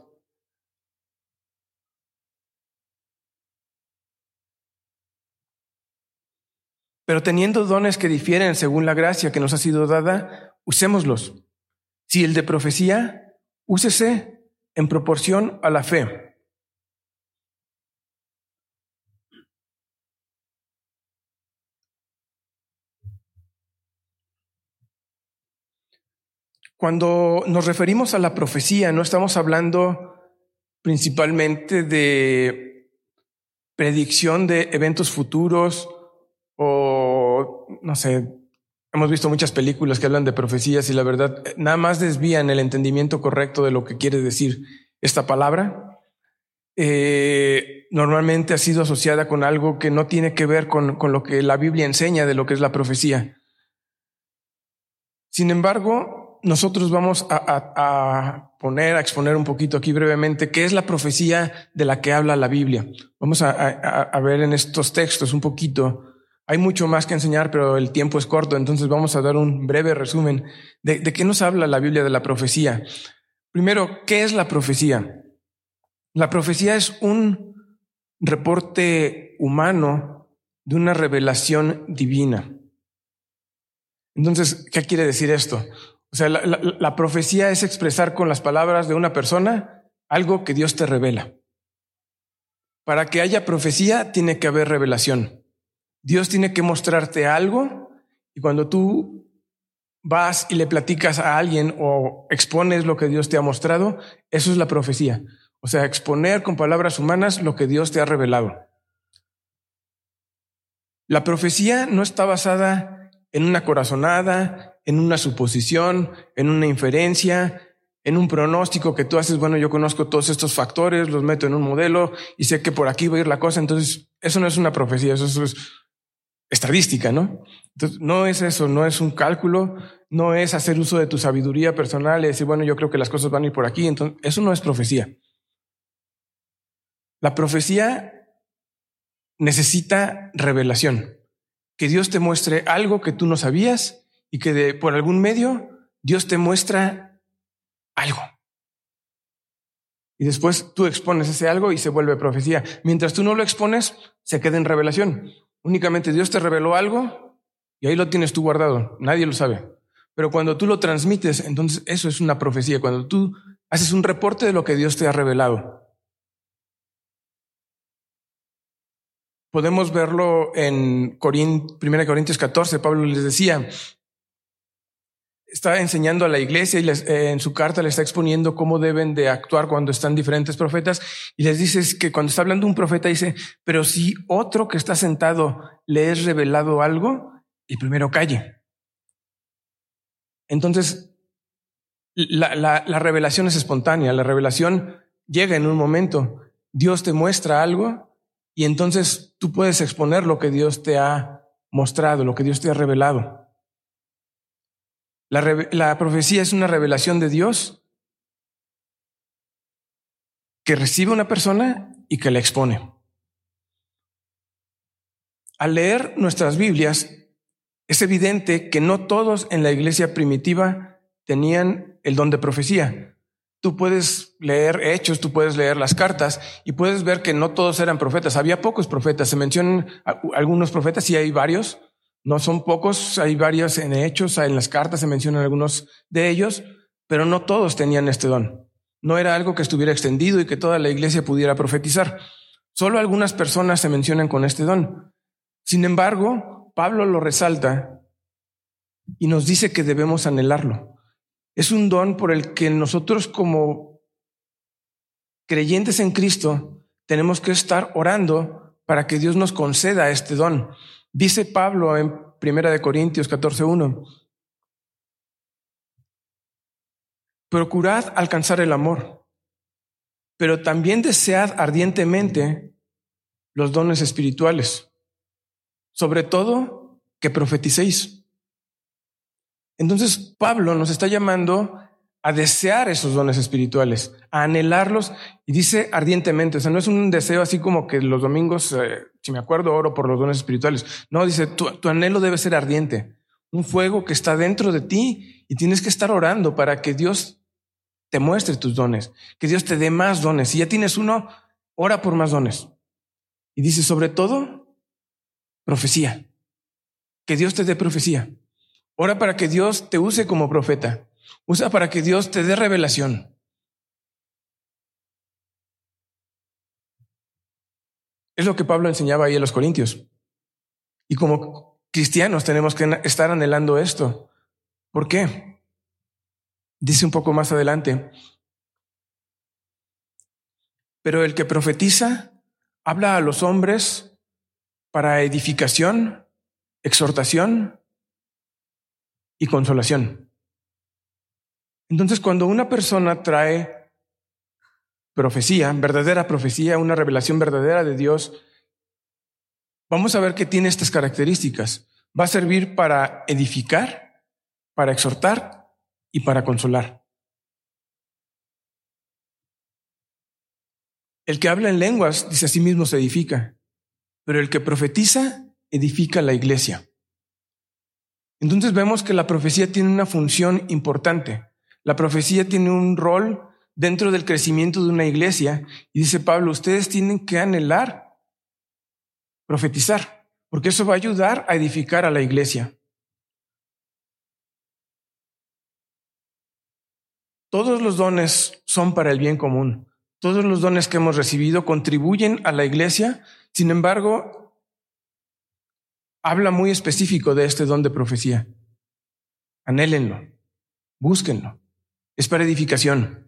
Pero teniendo dones que difieren según la gracia que nos ha sido dada, usémoslos. Si el de profecía, úsese en proporción a la fe. Cuando nos referimos a la profecía, no estamos hablando principalmente de predicción de eventos futuros o, no sé, hemos visto muchas películas que hablan de profecías y la verdad nada más desvían el entendimiento correcto de lo que quiere decir esta palabra. Eh, normalmente ha sido asociada con algo que no tiene que ver con, con lo que la Biblia enseña de lo que es la profecía. Sin embargo, nosotros vamos a, a, a poner, a exponer un poquito aquí brevemente qué es la profecía de la que habla la Biblia. Vamos a, a, a ver en estos textos un poquito. Hay mucho más que enseñar, pero el tiempo es corto, entonces vamos a dar un breve resumen de, de qué nos habla la Biblia de la profecía. Primero, ¿qué es la profecía? La profecía es un reporte humano de una revelación divina. Entonces, ¿qué quiere decir esto? O sea, la, la, la profecía es expresar con las palabras de una persona algo que Dios te revela. Para que haya profecía, tiene que haber revelación. Dios tiene que mostrarte algo y cuando tú vas y le platicas a alguien o expones lo que Dios te ha mostrado, eso es la profecía. O sea, exponer con palabras humanas lo que Dios te ha revelado. La profecía no está basada en una corazonada, en una suposición, en una inferencia, en un pronóstico que tú haces. Bueno, yo conozco todos estos factores, los meto en un modelo y sé que por aquí va a ir la cosa. Entonces, eso no es una profecía, eso es estadística, ¿no? Entonces, no es eso, no es un cálculo, no es hacer uso de tu sabiduría personal y decir, bueno, yo creo que las cosas van a ir por aquí. Entonces, eso no es profecía. La profecía necesita revelación, que Dios te muestre algo que tú no sabías y que de, por algún medio Dios te muestra algo. Y después tú expones ese algo y se vuelve profecía. Mientras tú no lo expones, se queda en revelación. Únicamente Dios te reveló algo y ahí lo tienes tú guardado. Nadie lo sabe. Pero cuando tú lo transmites, entonces eso es una profecía. Cuando tú haces un reporte de lo que Dios te ha revelado. Podemos verlo en primera Corintios catorce. Pablo les decía, está enseñando a la iglesia y les, eh, en su carta le está exponiendo cómo deben de actuar cuando están diferentes profetas. Y les dice que cuando está hablando un profeta dice, pero si otro que está sentado le es revelado algo, el primero calle. Entonces, la, la, la revelación es espontánea. La revelación llega en un momento. Dios te muestra algo y entonces tú puedes exponer lo que Dios te ha mostrado, lo que Dios te ha revelado. La, la profecía es una revelación de Dios que recibe una persona y que la expone. Al leer nuestras Biblias, es evidente que no todos en la iglesia primitiva tenían el don de profecía. Tú puedes leer Hechos, tú puedes leer las cartas y puedes ver que no todos eran profetas. Había pocos profetas. Se mencionan algunos profetas y hay varios. No son pocos, hay varios en Hechos, en las cartas se mencionan algunos de ellos, pero no todos tenían este don. No era algo que estuviera extendido y que toda la iglesia pudiera profetizar. Solo algunas personas se mencionan con este don. Sin embargo, Pablo lo resalta y nos dice que debemos anhelarlo. Es un don por el que nosotros como creyentes en Cristo tenemos que estar orando para que Dios nos conceda este don. Dice Pablo en Primera de Corintios catorce uno: procurad alcanzar el amor, pero también desead ardientemente los dones espirituales, sobre todo que profeticéis. Entonces Pablo nos está llamando a desear esos dones espirituales, a anhelarlos, y dice ardientemente. O sea, no es un deseo así como que los domingos, eh, si me acuerdo, oro por los dones espirituales. No, dice, tu, tu anhelo debe ser ardiente, un fuego que está dentro de ti, y tienes que estar orando para que Dios te muestre tus dones, que Dios te dé más dones. Si ya tienes uno, ora por más dones. Y dice, sobre todo, profecía, que Dios te dé profecía. Ora para que Dios te use como profeta. Usa para que Dios te dé revelación. Es lo que Pablo enseñaba ahí a los Corintios. Y como cristianos tenemos que estar anhelando esto. ¿Por qué? Dice un poco más adelante: pero el que profetiza habla a los hombres para edificación, exhortación y consolación. Entonces, cuando una persona trae profecía, verdadera profecía, una revelación verdadera de Dios, vamos a ver que tiene estas características. Va a servir para edificar, para exhortar y para consolar. El que habla en lenguas, dice, a sí mismo se edifica, pero el que profetiza edifica la iglesia. Entonces vemos que la profecía tiene una función importante. La profecía tiene un rol dentro del crecimiento de una iglesia, y dice Pablo, ustedes tienen que anhelar profetizar, porque eso va a ayudar a edificar a la iglesia. Todos los dones son para el bien común. Todos los dones que hemos recibido contribuyen a la iglesia. Sin embargo, habla muy específico de este don de profecía. Anhélenlo, búsquenlo. Es para edificación.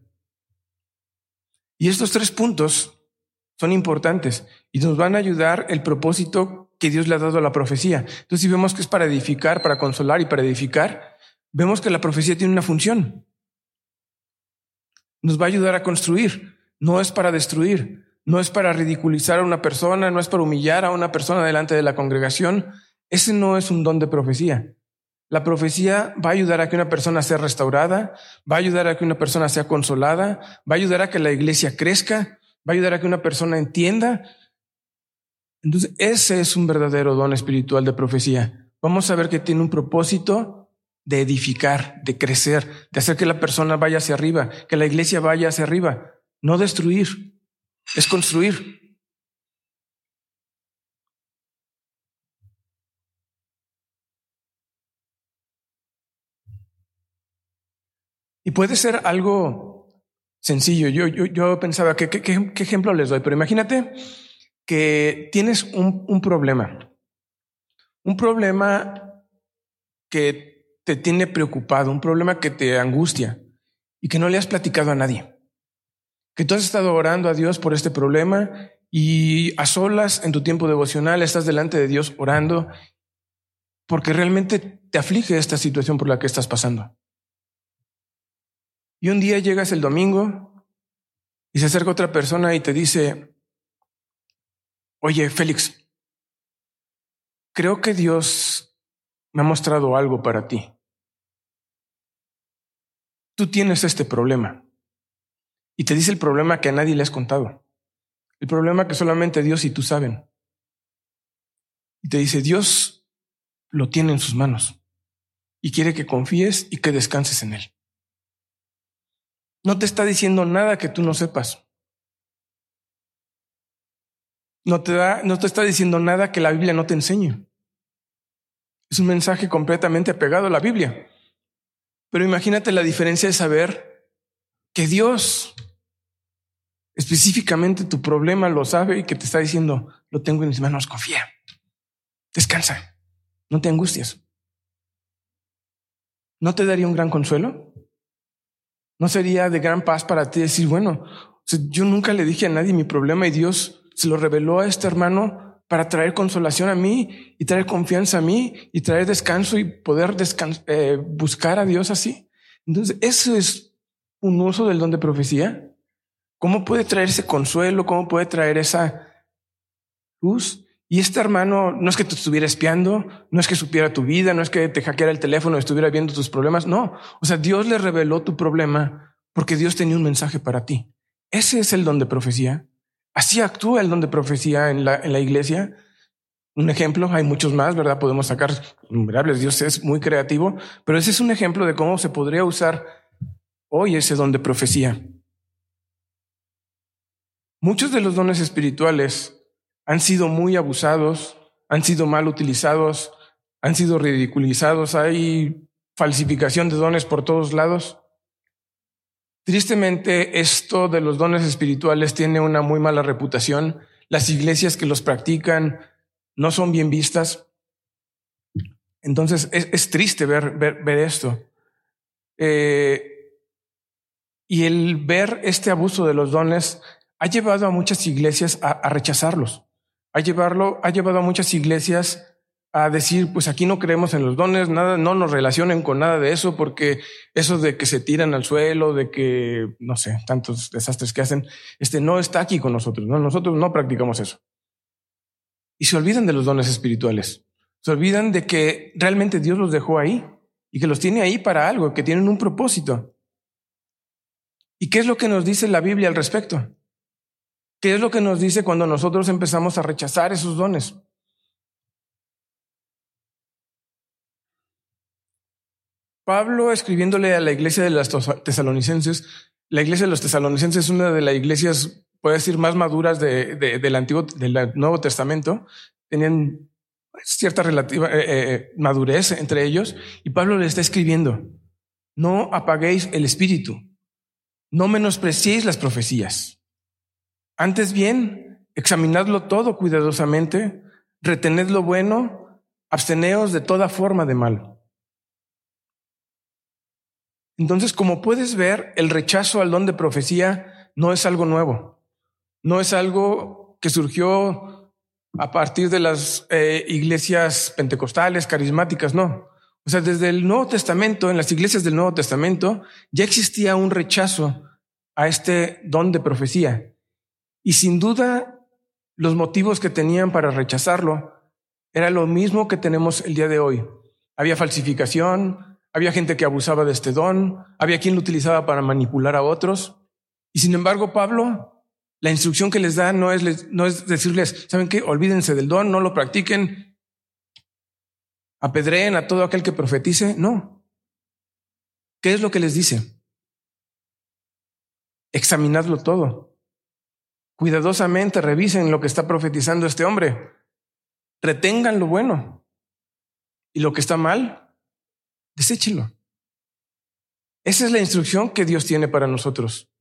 Y estos tres puntos son importantes y nos van a ayudar el propósito que Dios le ha dado a la profecía. Entonces, si vemos que es para edificar, para consolar y para edificar, vemos que la profecía tiene una función. Nos va a ayudar a construir. No es para destruir, no es para ridiculizar a una persona, no es para humillar a una persona delante de la congregación. Ese no es un don de profecía. La profecía va a ayudar a que una persona sea restaurada, va a ayudar a que una persona sea consolada, va a ayudar a que la iglesia crezca, va a ayudar a que una persona entienda. Entonces, ese es un verdadero don espiritual de profecía. Vamos a ver que tiene un propósito de edificar, de crecer, de hacer que la persona vaya hacia arriba, que la iglesia vaya hacia arriba. No destruir, es construir. Y puede ser algo sencillo. Yo, yo, yo pensaba, ¿qué, qué, qué ejemplo les doy? Pero imagínate que tienes un, un problema. Un problema que te tiene preocupado, un problema que te angustia y que no le has platicado a nadie. Que tú has estado orando a Dios por este problema y a solas en tu tiempo devocional estás delante de Dios orando porque realmente te aflige esta situación por la que estás pasando. Y un día llegas el domingo y se acerca otra persona y te dice, oye, Félix, creo que Dios me ha mostrado algo para ti. Tú tienes este problema. Y te dice el problema que a nadie le has contado. El problema que solamente Dios y tú saben. Y te dice, Dios lo tiene en sus manos y quiere que confíes y que descanses en Él. No te está diciendo nada que tú no sepas. No te da, no te está diciendo nada que la Biblia no te enseñe. Es un mensaje completamente apegado a la Biblia. Pero imagínate la diferencia de saber que Dios específicamente tu problema lo sabe y que te está diciendo, lo tengo en mis manos, confía, descansa, no te angusties. ¿No te daría un gran consuelo? ¿No sería de gran paz para ti decir, bueno, o sea, yo nunca le dije a nadie mi problema y Dios se lo reveló a este hermano para traer consolación a mí y traer confianza a mí y traer descanso y poder descans- eh, buscar a Dios así? Entonces, eso es un uso del don de profecía. ¿Cómo puede traer ese consuelo? ¿Cómo puede traer esa luz? Y este hermano no es que te estuviera espiando, no es que supiera tu vida, no es que te hackeara el teléfono y estuviera viendo tus problemas. No, o sea, Dios le reveló tu problema porque Dios tenía un mensaje para ti. Ese es el don de profecía. Así actúa el don de profecía en la, en la iglesia. Un ejemplo, hay muchos más, ¿verdad? Podemos sacar innumerables. Dios es muy creativo, pero ese es un ejemplo de cómo se podría usar hoy ese don de profecía. Muchos de los dones espirituales han sido muy abusados, han sido mal utilizados, han sido ridiculizados, hay falsificación de dones por todos lados. Tristemente, esto de los dones espirituales tiene una muy mala reputación. Las iglesias que los practican no son bien vistas. Entonces, es, es triste ver, ver, ver esto. Eh, y el ver este abuso de los dones ha llevado a muchas iglesias a, a rechazarlos. Ha, llevarlo, ha llevado a muchas iglesias a decir, pues aquí no creemos en los dones, nada, no nos relacionen con nada de eso, porque eso de que se tiran al suelo, de que, no sé, tantos desastres que hacen, este no está aquí con nosotros, ¿no? Nosotros no practicamos eso. Y se olvidan de los dones espirituales. Se olvidan de que realmente Dios los dejó ahí y que los tiene ahí para algo, que tienen un propósito. ¿Y qué es lo que nos dice la Biblia al respecto? ¿Qué es lo que nos dice cuando nosotros empezamos a rechazar esos dones? Pablo, escribiéndole a la iglesia de los tesalonicenses, la iglesia de los tesalonicenses es una de las iglesias, puede decir, más maduras de, de, del Antiguo, del Nuevo Testamento. Tenían cierta relativa eh, eh, madurez entre ellos, y Pablo le está escribiendo: no apaguéis el espíritu, no menospreciéis las profecías. Antes bien, examinadlo todo cuidadosamente, retened lo bueno, absteneos de toda forma de mal. Entonces, como puedes ver, el rechazo al don de profecía no es algo nuevo. No es algo que surgió a partir de las eh, iglesias pentecostales, carismáticas, no. O sea, desde el Nuevo Testamento, en las iglesias del Nuevo Testamento, ya existía un rechazo a este don de profecía. Y sin duda, los motivos que tenían para rechazarlo era lo mismo que tenemos el día de hoy. Había falsificación, había gente que abusaba de este don, había quien lo utilizaba para manipular a otros. Y sin embargo, Pablo, la instrucción que les da no es, no es decirles, ¿saben qué? Olvídense del don, no lo practiquen, apedreen a todo aquel que profetice. No. ¿Qué es lo que les dice? Examinadlo todo. Cuidadosamente revisen lo que está profetizando este hombre. Retengan lo bueno. Y lo que está mal, deséchenlo. Esa es la instrucción que Dios tiene para nosotros.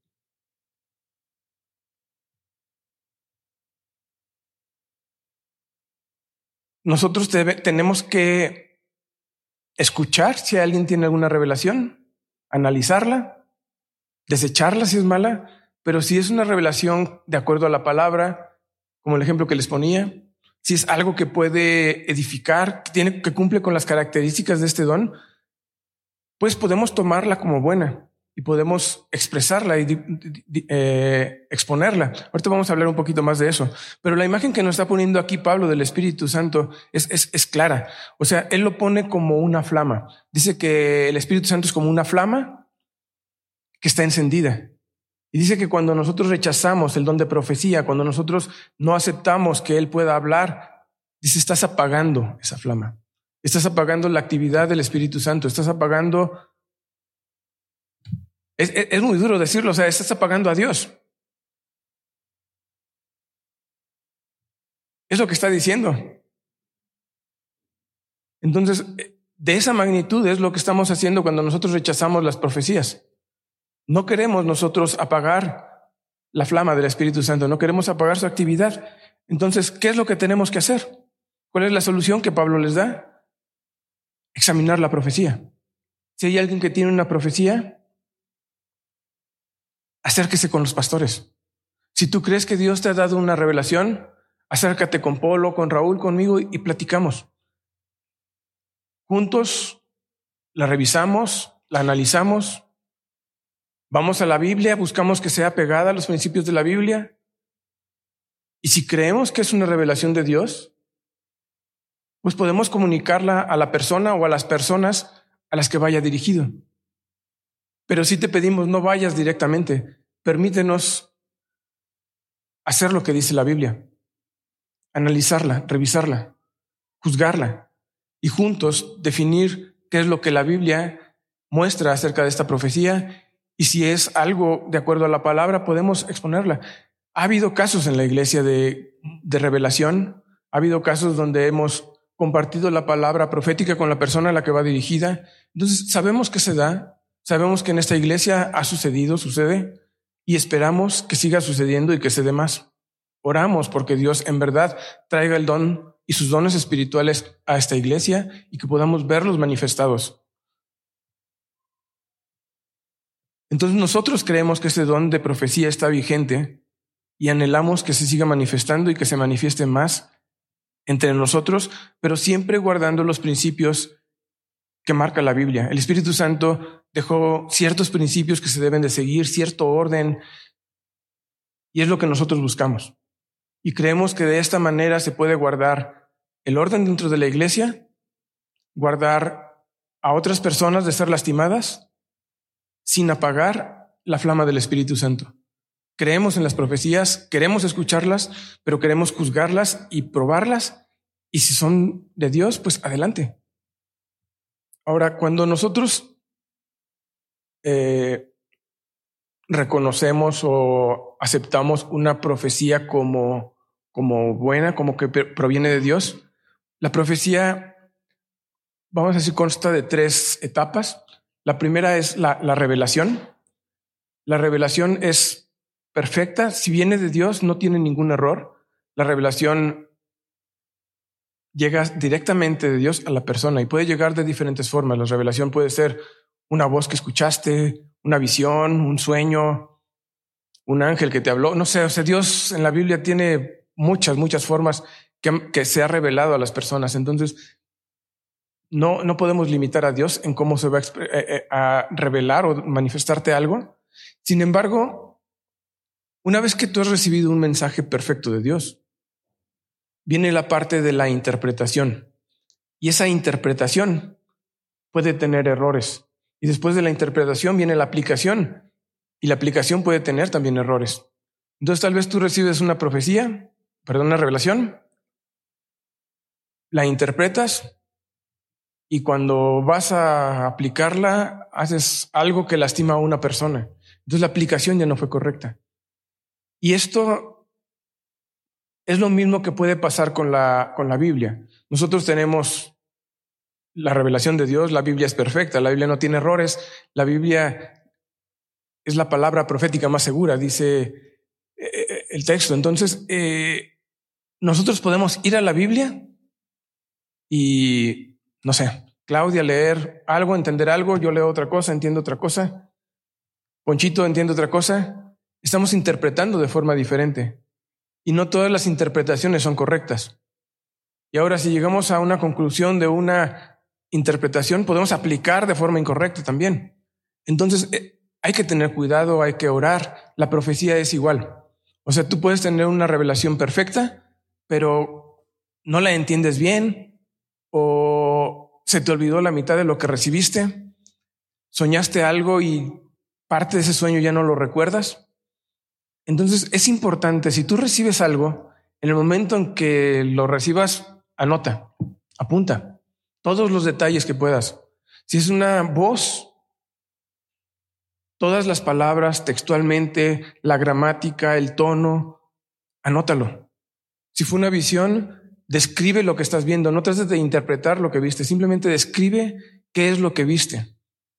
Nosotros debe, tenemos que escuchar si alguien tiene alguna revelación, analizarla, desecharla si es mala, pero si es una revelación de acuerdo a la palabra, como el ejemplo que les ponía, si es algo que puede edificar, que, tiene, que cumple con las características de este don, pues podemos tomarla como buena y podemos expresarla y eh, exponerla. Ahorita vamos a hablar un poquito más de eso. Pero la imagen que nos está poniendo aquí Pablo del Espíritu Santo es, es, es clara. O sea, él lo pone como una flama. Dice que el Espíritu Santo es como una flama que está encendida. Y dice que cuando nosotros rechazamos el don de profecía, cuando nosotros no aceptamos que Él pueda hablar, dice, estás apagando esa flama. Estás apagando la actividad del Espíritu Santo. Estás apagando... Es, es, es muy duro decirlo, o sea, estás apagando a Dios. Es lo que está diciendo. Entonces, de esa magnitud es lo que estamos haciendo cuando nosotros rechazamos las profecías. No queremos nosotros apagar la flama del Espíritu Santo, no queremos apagar su actividad. Entonces, ¿qué es lo que tenemos que hacer? ¿Cuál es la solución que Pablo les da? Examinar la profecía. Si hay alguien que tiene una profecía, acérquese con los pastores. Si tú crees que Dios te ha dado una revelación, acércate con Polo, con Raúl, conmigo y platicamos. Juntos la revisamos, la analizamos, vamos a la Biblia, buscamos que sea pegada a los principios de la Biblia. Y si creemos que es una revelación de Dios, pues podemos comunicarla a la persona o a las personas a las que vaya dirigido. Pero si te pedimos, no vayas directamente, permítenos hacer lo que dice la Biblia, analizarla, revisarla, juzgarla y juntos definir qué es lo que la Biblia muestra acerca de esta profecía y si es algo de acuerdo a la palabra, podemos exponerla. Ha habido casos en la iglesia de, de revelación, ha habido casos donde hemos compartido la palabra profética con la persona a la que va dirigida. Entonces sabemos que se da, sabemos que en esta iglesia ha sucedido, sucede, y esperamos que siga sucediendo y que se dé más. Oramos porque Dios en verdad traiga el don y sus dones espirituales a esta iglesia y que podamos verlos manifestados. Entonces nosotros creemos que este don de profecía está vigente y anhelamos que se siga manifestando y que se manifieste más entre nosotros, pero siempre guardando los principios que marca la Biblia. El Espíritu Santo dejó ciertos principios que se deben de seguir, cierto orden, y es lo que nosotros buscamos. Y creemos que de esta manera se puede guardar el orden dentro de la iglesia, guardar a otras personas de ser lastimadas, sin apagar la flama del Espíritu Santo. Creemos en las profecías, queremos escucharlas, pero queremos juzgarlas y probarlas. Y si son de Dios, pues adelante. Ahora, cuando nosotros eh, reconocemos o aceptamos una profecía como, como buena, como que proviene de Dios, la profecía, vamos a decir, consta de tres etapas. La primera es la, la revelación. La revelación es perfecta. Si viene de Dios, no tiene ningún error. La revelación llega directamente de Dios a la persona y puede llegar de diferentes formas. La revelación puede ser una voz que escuchaste, una visión, un sueño, un ángel que te habló. No sé, o sea, Dios en la Biblia tiene muchas, muchas formas que, que se ha revelado a las personas. Entonces, no, no podemos limitar a Dios en cómo se va a, a revelar o manifestarte algo. Sin embargo, una vez que tú has recibido un mensaje perfecto de Dios, viene la parte de la interpretación. Y esa interpretación puede tener errores. Y después de la interpretación viene la aplicación. Y la aplicación puede tener también errores. Entonces tal vez tú recibes una profecía, perdón, una revelación, la interpretas y cuando vas a aplicarla haces algo que lastima a una persona. Entonces la aplicación ya no fue correcta. Y esto es lo mismo que puede pasar con la, con la Biblia. Nosotros tenemos la revelación de Dios, la Biblia es perfecta, la Biblia no tiene errores, la Biblia es la palabra profética más segura, dice eh, el texto. Entonces, eh, nosotros podemos ir a la Biblia y, no sé, Claudia leer algo, entender algo, yo leo otra cosa, entiendo otra cosa, Ponchito entiende otra cosa. Estamos interpretando de forma diferente y no todas las interpretaciones son correctas. Y ahora si llegamos a una conclusión de una interpretación, podemos aplicar de forma incorrecta también. Entonces eh, hay que tener cuidado, hay que orar. La profecía es igual. O sea, tú puedes tener una revelación perfecta, pero no la entiendes bien o se te olvidó la mitad de lo que recibiste. Soñaste algo y parte de ese sueño ya no lo recuerdas. Entonces es importante, si tú recibes algo, en el momento en que lo recibas, anota, apunta todos los detalles que puedas. Si es una voz, todas las palabras textualmente, la gramática, el tono, anótalo. Si fue una visión, describe lo que estás viendo. No trates de interpretar lo que viste, simplemente describe qué es lo que viste.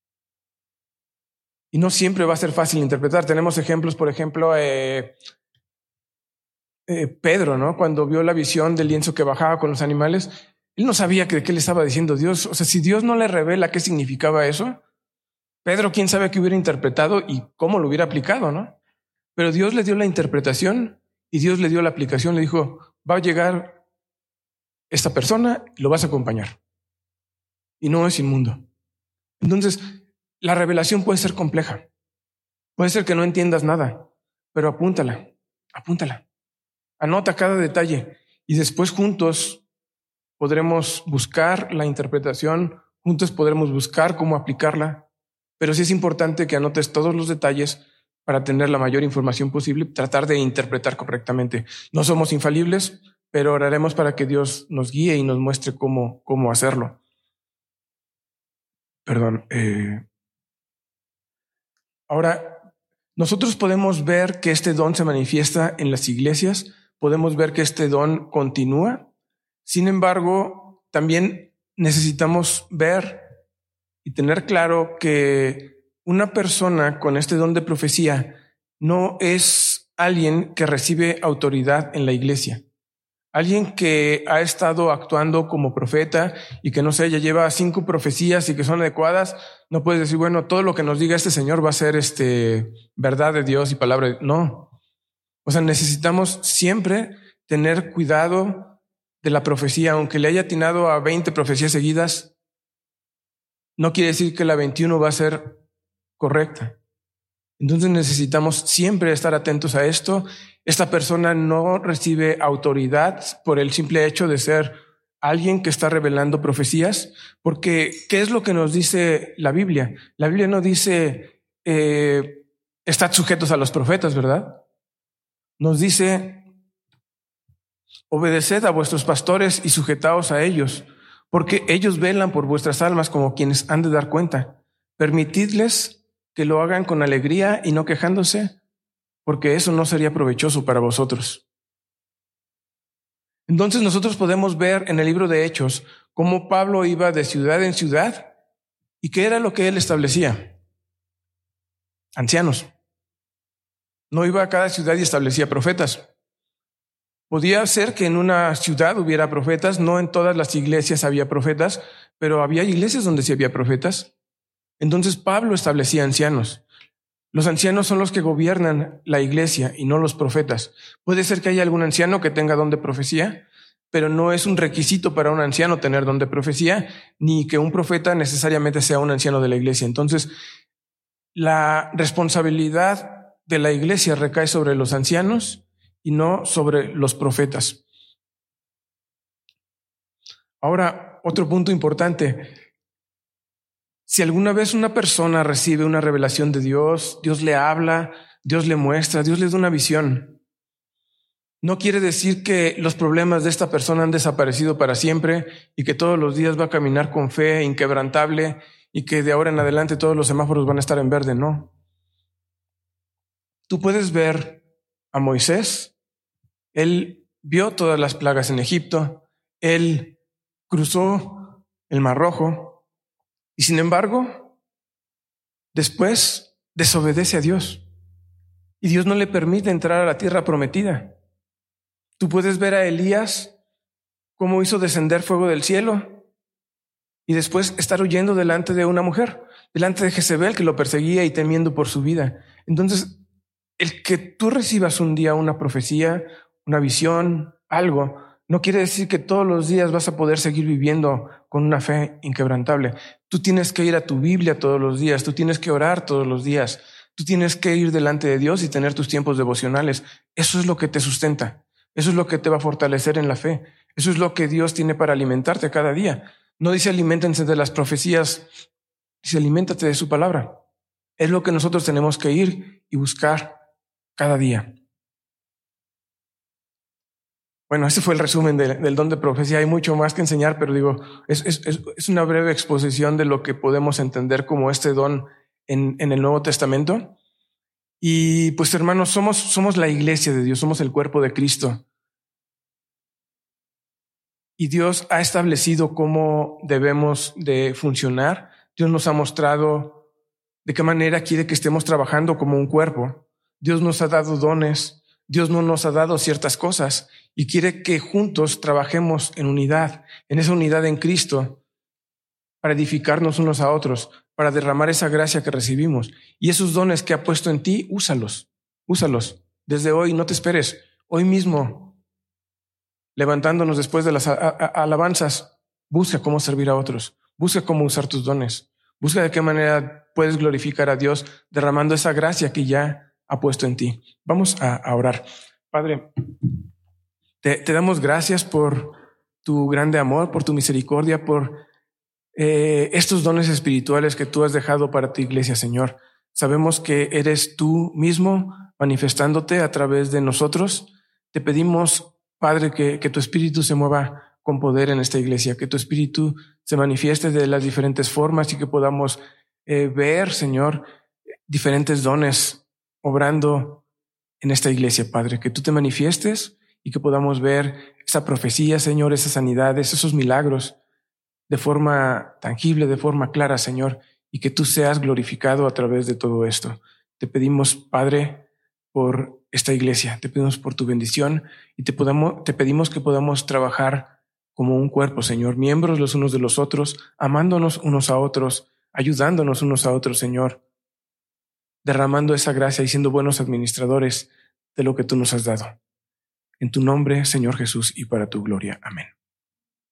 Y no siempre va a ser fácil interpretar. Tenemos ejemplos, por ejemplo, eh, eh, Pedro, ¿no? Cuando vio la visión del lienzo que bajaba con los animales, él no sabía de qué le estaba diciendo Dios. O sea, si Dios no le revela qué significaba eso, Pedro, quién sabe qué hubiera interpretado y cómo lo hubiera aplicado, ¿no? Pero Dios le dio la interpretación y Dios le dio la aplicación. Le dijo, va a llegar esta persona, lo vas a acompañar. Y no es inmundo. Entonces, la revelación puede ser compleja. Puede ser que no entiendas nada, pero apúntala, apúntala. Anota cada detalle y después juntos podremos buscar la interpretación, juntos podremos buscar cómo aplicarla. Pero sí es importante que anotes todos los detalles para tener la mayor información posible, tratar de interpretar correctamente. No somos infalibles, pero oraremos para que Dios nos guíe y nos muestre cómo, cómo hacerlo. Perdón. Eh... Ahora, nosotros podemos ver que este don se manifiesta en las iglesias, podemos ver que este don continúa. Sin embargo, también necesitamos ver y tener claro que una persona con este don de profecía no es alguien que recibe autoridad en la iglesia. Alguien que ha estado actuando como profeta y que no sé, ya lleva cinco profecías y que son adecuadas, no puedes decir, bueno, todo lo que nos diga este señor va a ser este verdad de Dios y palabra de... No. O sea, necesitamos siempre tener cuidado de la profecía, aunque le haya atinado a veinte profecías seguidas. No quiere decir que la veintiuno va a ser correcta. Entonces necesitamos siempre estar atentos a esto. Esta persona no recibe autoridad por el simple hecho de ser alguien que está revelando profecías, porque ¿qué es lo que nos dice la Biblia? La Biblia no dice, eh, estad sujetos a los profetas, ¿verdad? Nos dice, obedeced a vuestros pastores y sujetaos a ellos, porque ellos velan por vuestras almas como quienes han de dar cuenta. Permitidles que lo hagan con alegría y no quejándose, porque eso no sería provechoso para vosotros. Entonces nosotros podemos ver en el libro de Hechos cómo Pablo iba de ciudad en ciudad y qué era lo que él establecía. Ancianos. No iba a cada ciudad y establecía profetas. Podía ser que en una ciudad hubiera profetas, no en todas las iglesias había profetas, pero había iglesias donde sí había profetas. Entonces Pablo establecía ancianos. Los ancianos son los que gobiernan la iglesia y no los profetas. Puede ser que haya algún anciano que tenga don de profecía, pero no es un requisito para un anciano tener don de profecía, ni que un profeta necesariamente sea un anciano de la iglesia. Entonces, la responsabilidad de la iglesia recae sobre los ancianos y no sobre los profetas. Ahora, otro punto importante. Si alguna vez una persona recibe una revelación de Dios, Dios le habla, Dios le muestra, Dios le da una visión, no quiere decir que los problemas de esta persona han desaparecido para siempre y que todos los días va a caminar con fe inquebrantable y que de ahora en adelante todos los semáforos van a estar en verde. No. Tú puedes ver a Moisés. Él vio todas las plagas en Egipto. Él cruzó el Mar Rojo. Y sin embargo, después desobedece a Dios. Y Dios no le permite entrar a la tierra prometida. Tú puedes ver a Elías cómo hizo descender fuego del cielo y después estar huyendo delante de una mujer, delante de Jezebel que lo perseguía y temiendo por su vida. Entonces, el que tú recibas un día una profecía, una visión, algo, no quiere decir que todos los días vas a poder seguir viviendo con una fe inquebrantable. Tú tienes que ir a tu Biblia todos los días, tú tienes que orar todos los días, tú tienes que ir delante de Dios y tener tus tiempos devocionales. Eso es lo que te sustenta, eso es lo que te va a fortalecer en la fe, eso es lo que Dios tiene para alimentarte cada día. No dice aliméntense de las profecías, dice aliméntate de su palabra. Es lo que nosotros tenemos que ir y buscar cada día. Bueno, ese fue el resumen de, del don de profecía. Hay mucho más que enseñar, pero digo, es, es, es una breve exposición de lo que podemos entender como este don en, en el Nuevo Testamento. Y pues hermanos, somos, somos la iglesia de Dios, somos el cuerpo de Cristo. Y Dios ha establecido cómo debemos de funcionar. Dios nos ha mostrado de qué manera quiere que estemos trabajando como un cuerpo. Dios nos ha dado dones. Dios no nos ha dado ciertas cosas y quiere que juntos trabajemos en unidad, en esa unidad en Cristo, para edificarnos unos a otros, para para derramar esa gracia que recibimos. Y esos dones que ha puesto en ti, úsalos, úsalos. Desde hoy, no te esperes. Hoy mismo, levantándonos después de las a- a- alabanzas, busca cómo servir a otros. Busca cómo usar tus dones. Busca de qué manera puedes glorificar a Dios derramando esa gracia que ya ha puesto en ti. Vamos a, a orar. Padre, te, te damos gracias por tu grande amor, por tu misericordia, por eh, estos dones espirituales que tú has dejado para tu iglesia, Señor. Sabemos que eres tú mismo manifestándote a través de nosotros. Te pedimos, Padre, que, que tu espíritu se mueva con poder en esta iglesia, que tu espíritu se manifieste de las diferentes formas y que podamos eh, ver, Señor, diferentes dones obrando en esta iglesia, Padre, que tú te manifiestes y que podamos ver esa profecía, Señor, esas sanidades, esos milagros de forma tangible, de forma clara, Señor, y que tú seas glorificado a través de todo esto. Te pedimos, Padre, por esta iglesia, te pedimos por tu bendición y te, podamos, te pedimos que podamos trabajar como un cuerpo, Señor, miembros los unos de los otros, amándonos unos a otros, ayudándonos unos a otros, Señor, derramando esa gracia y siendo buenos administradores de lo que tú nos has dado. En tu nombre, Señor Jesús, y para tu gloria. Amén.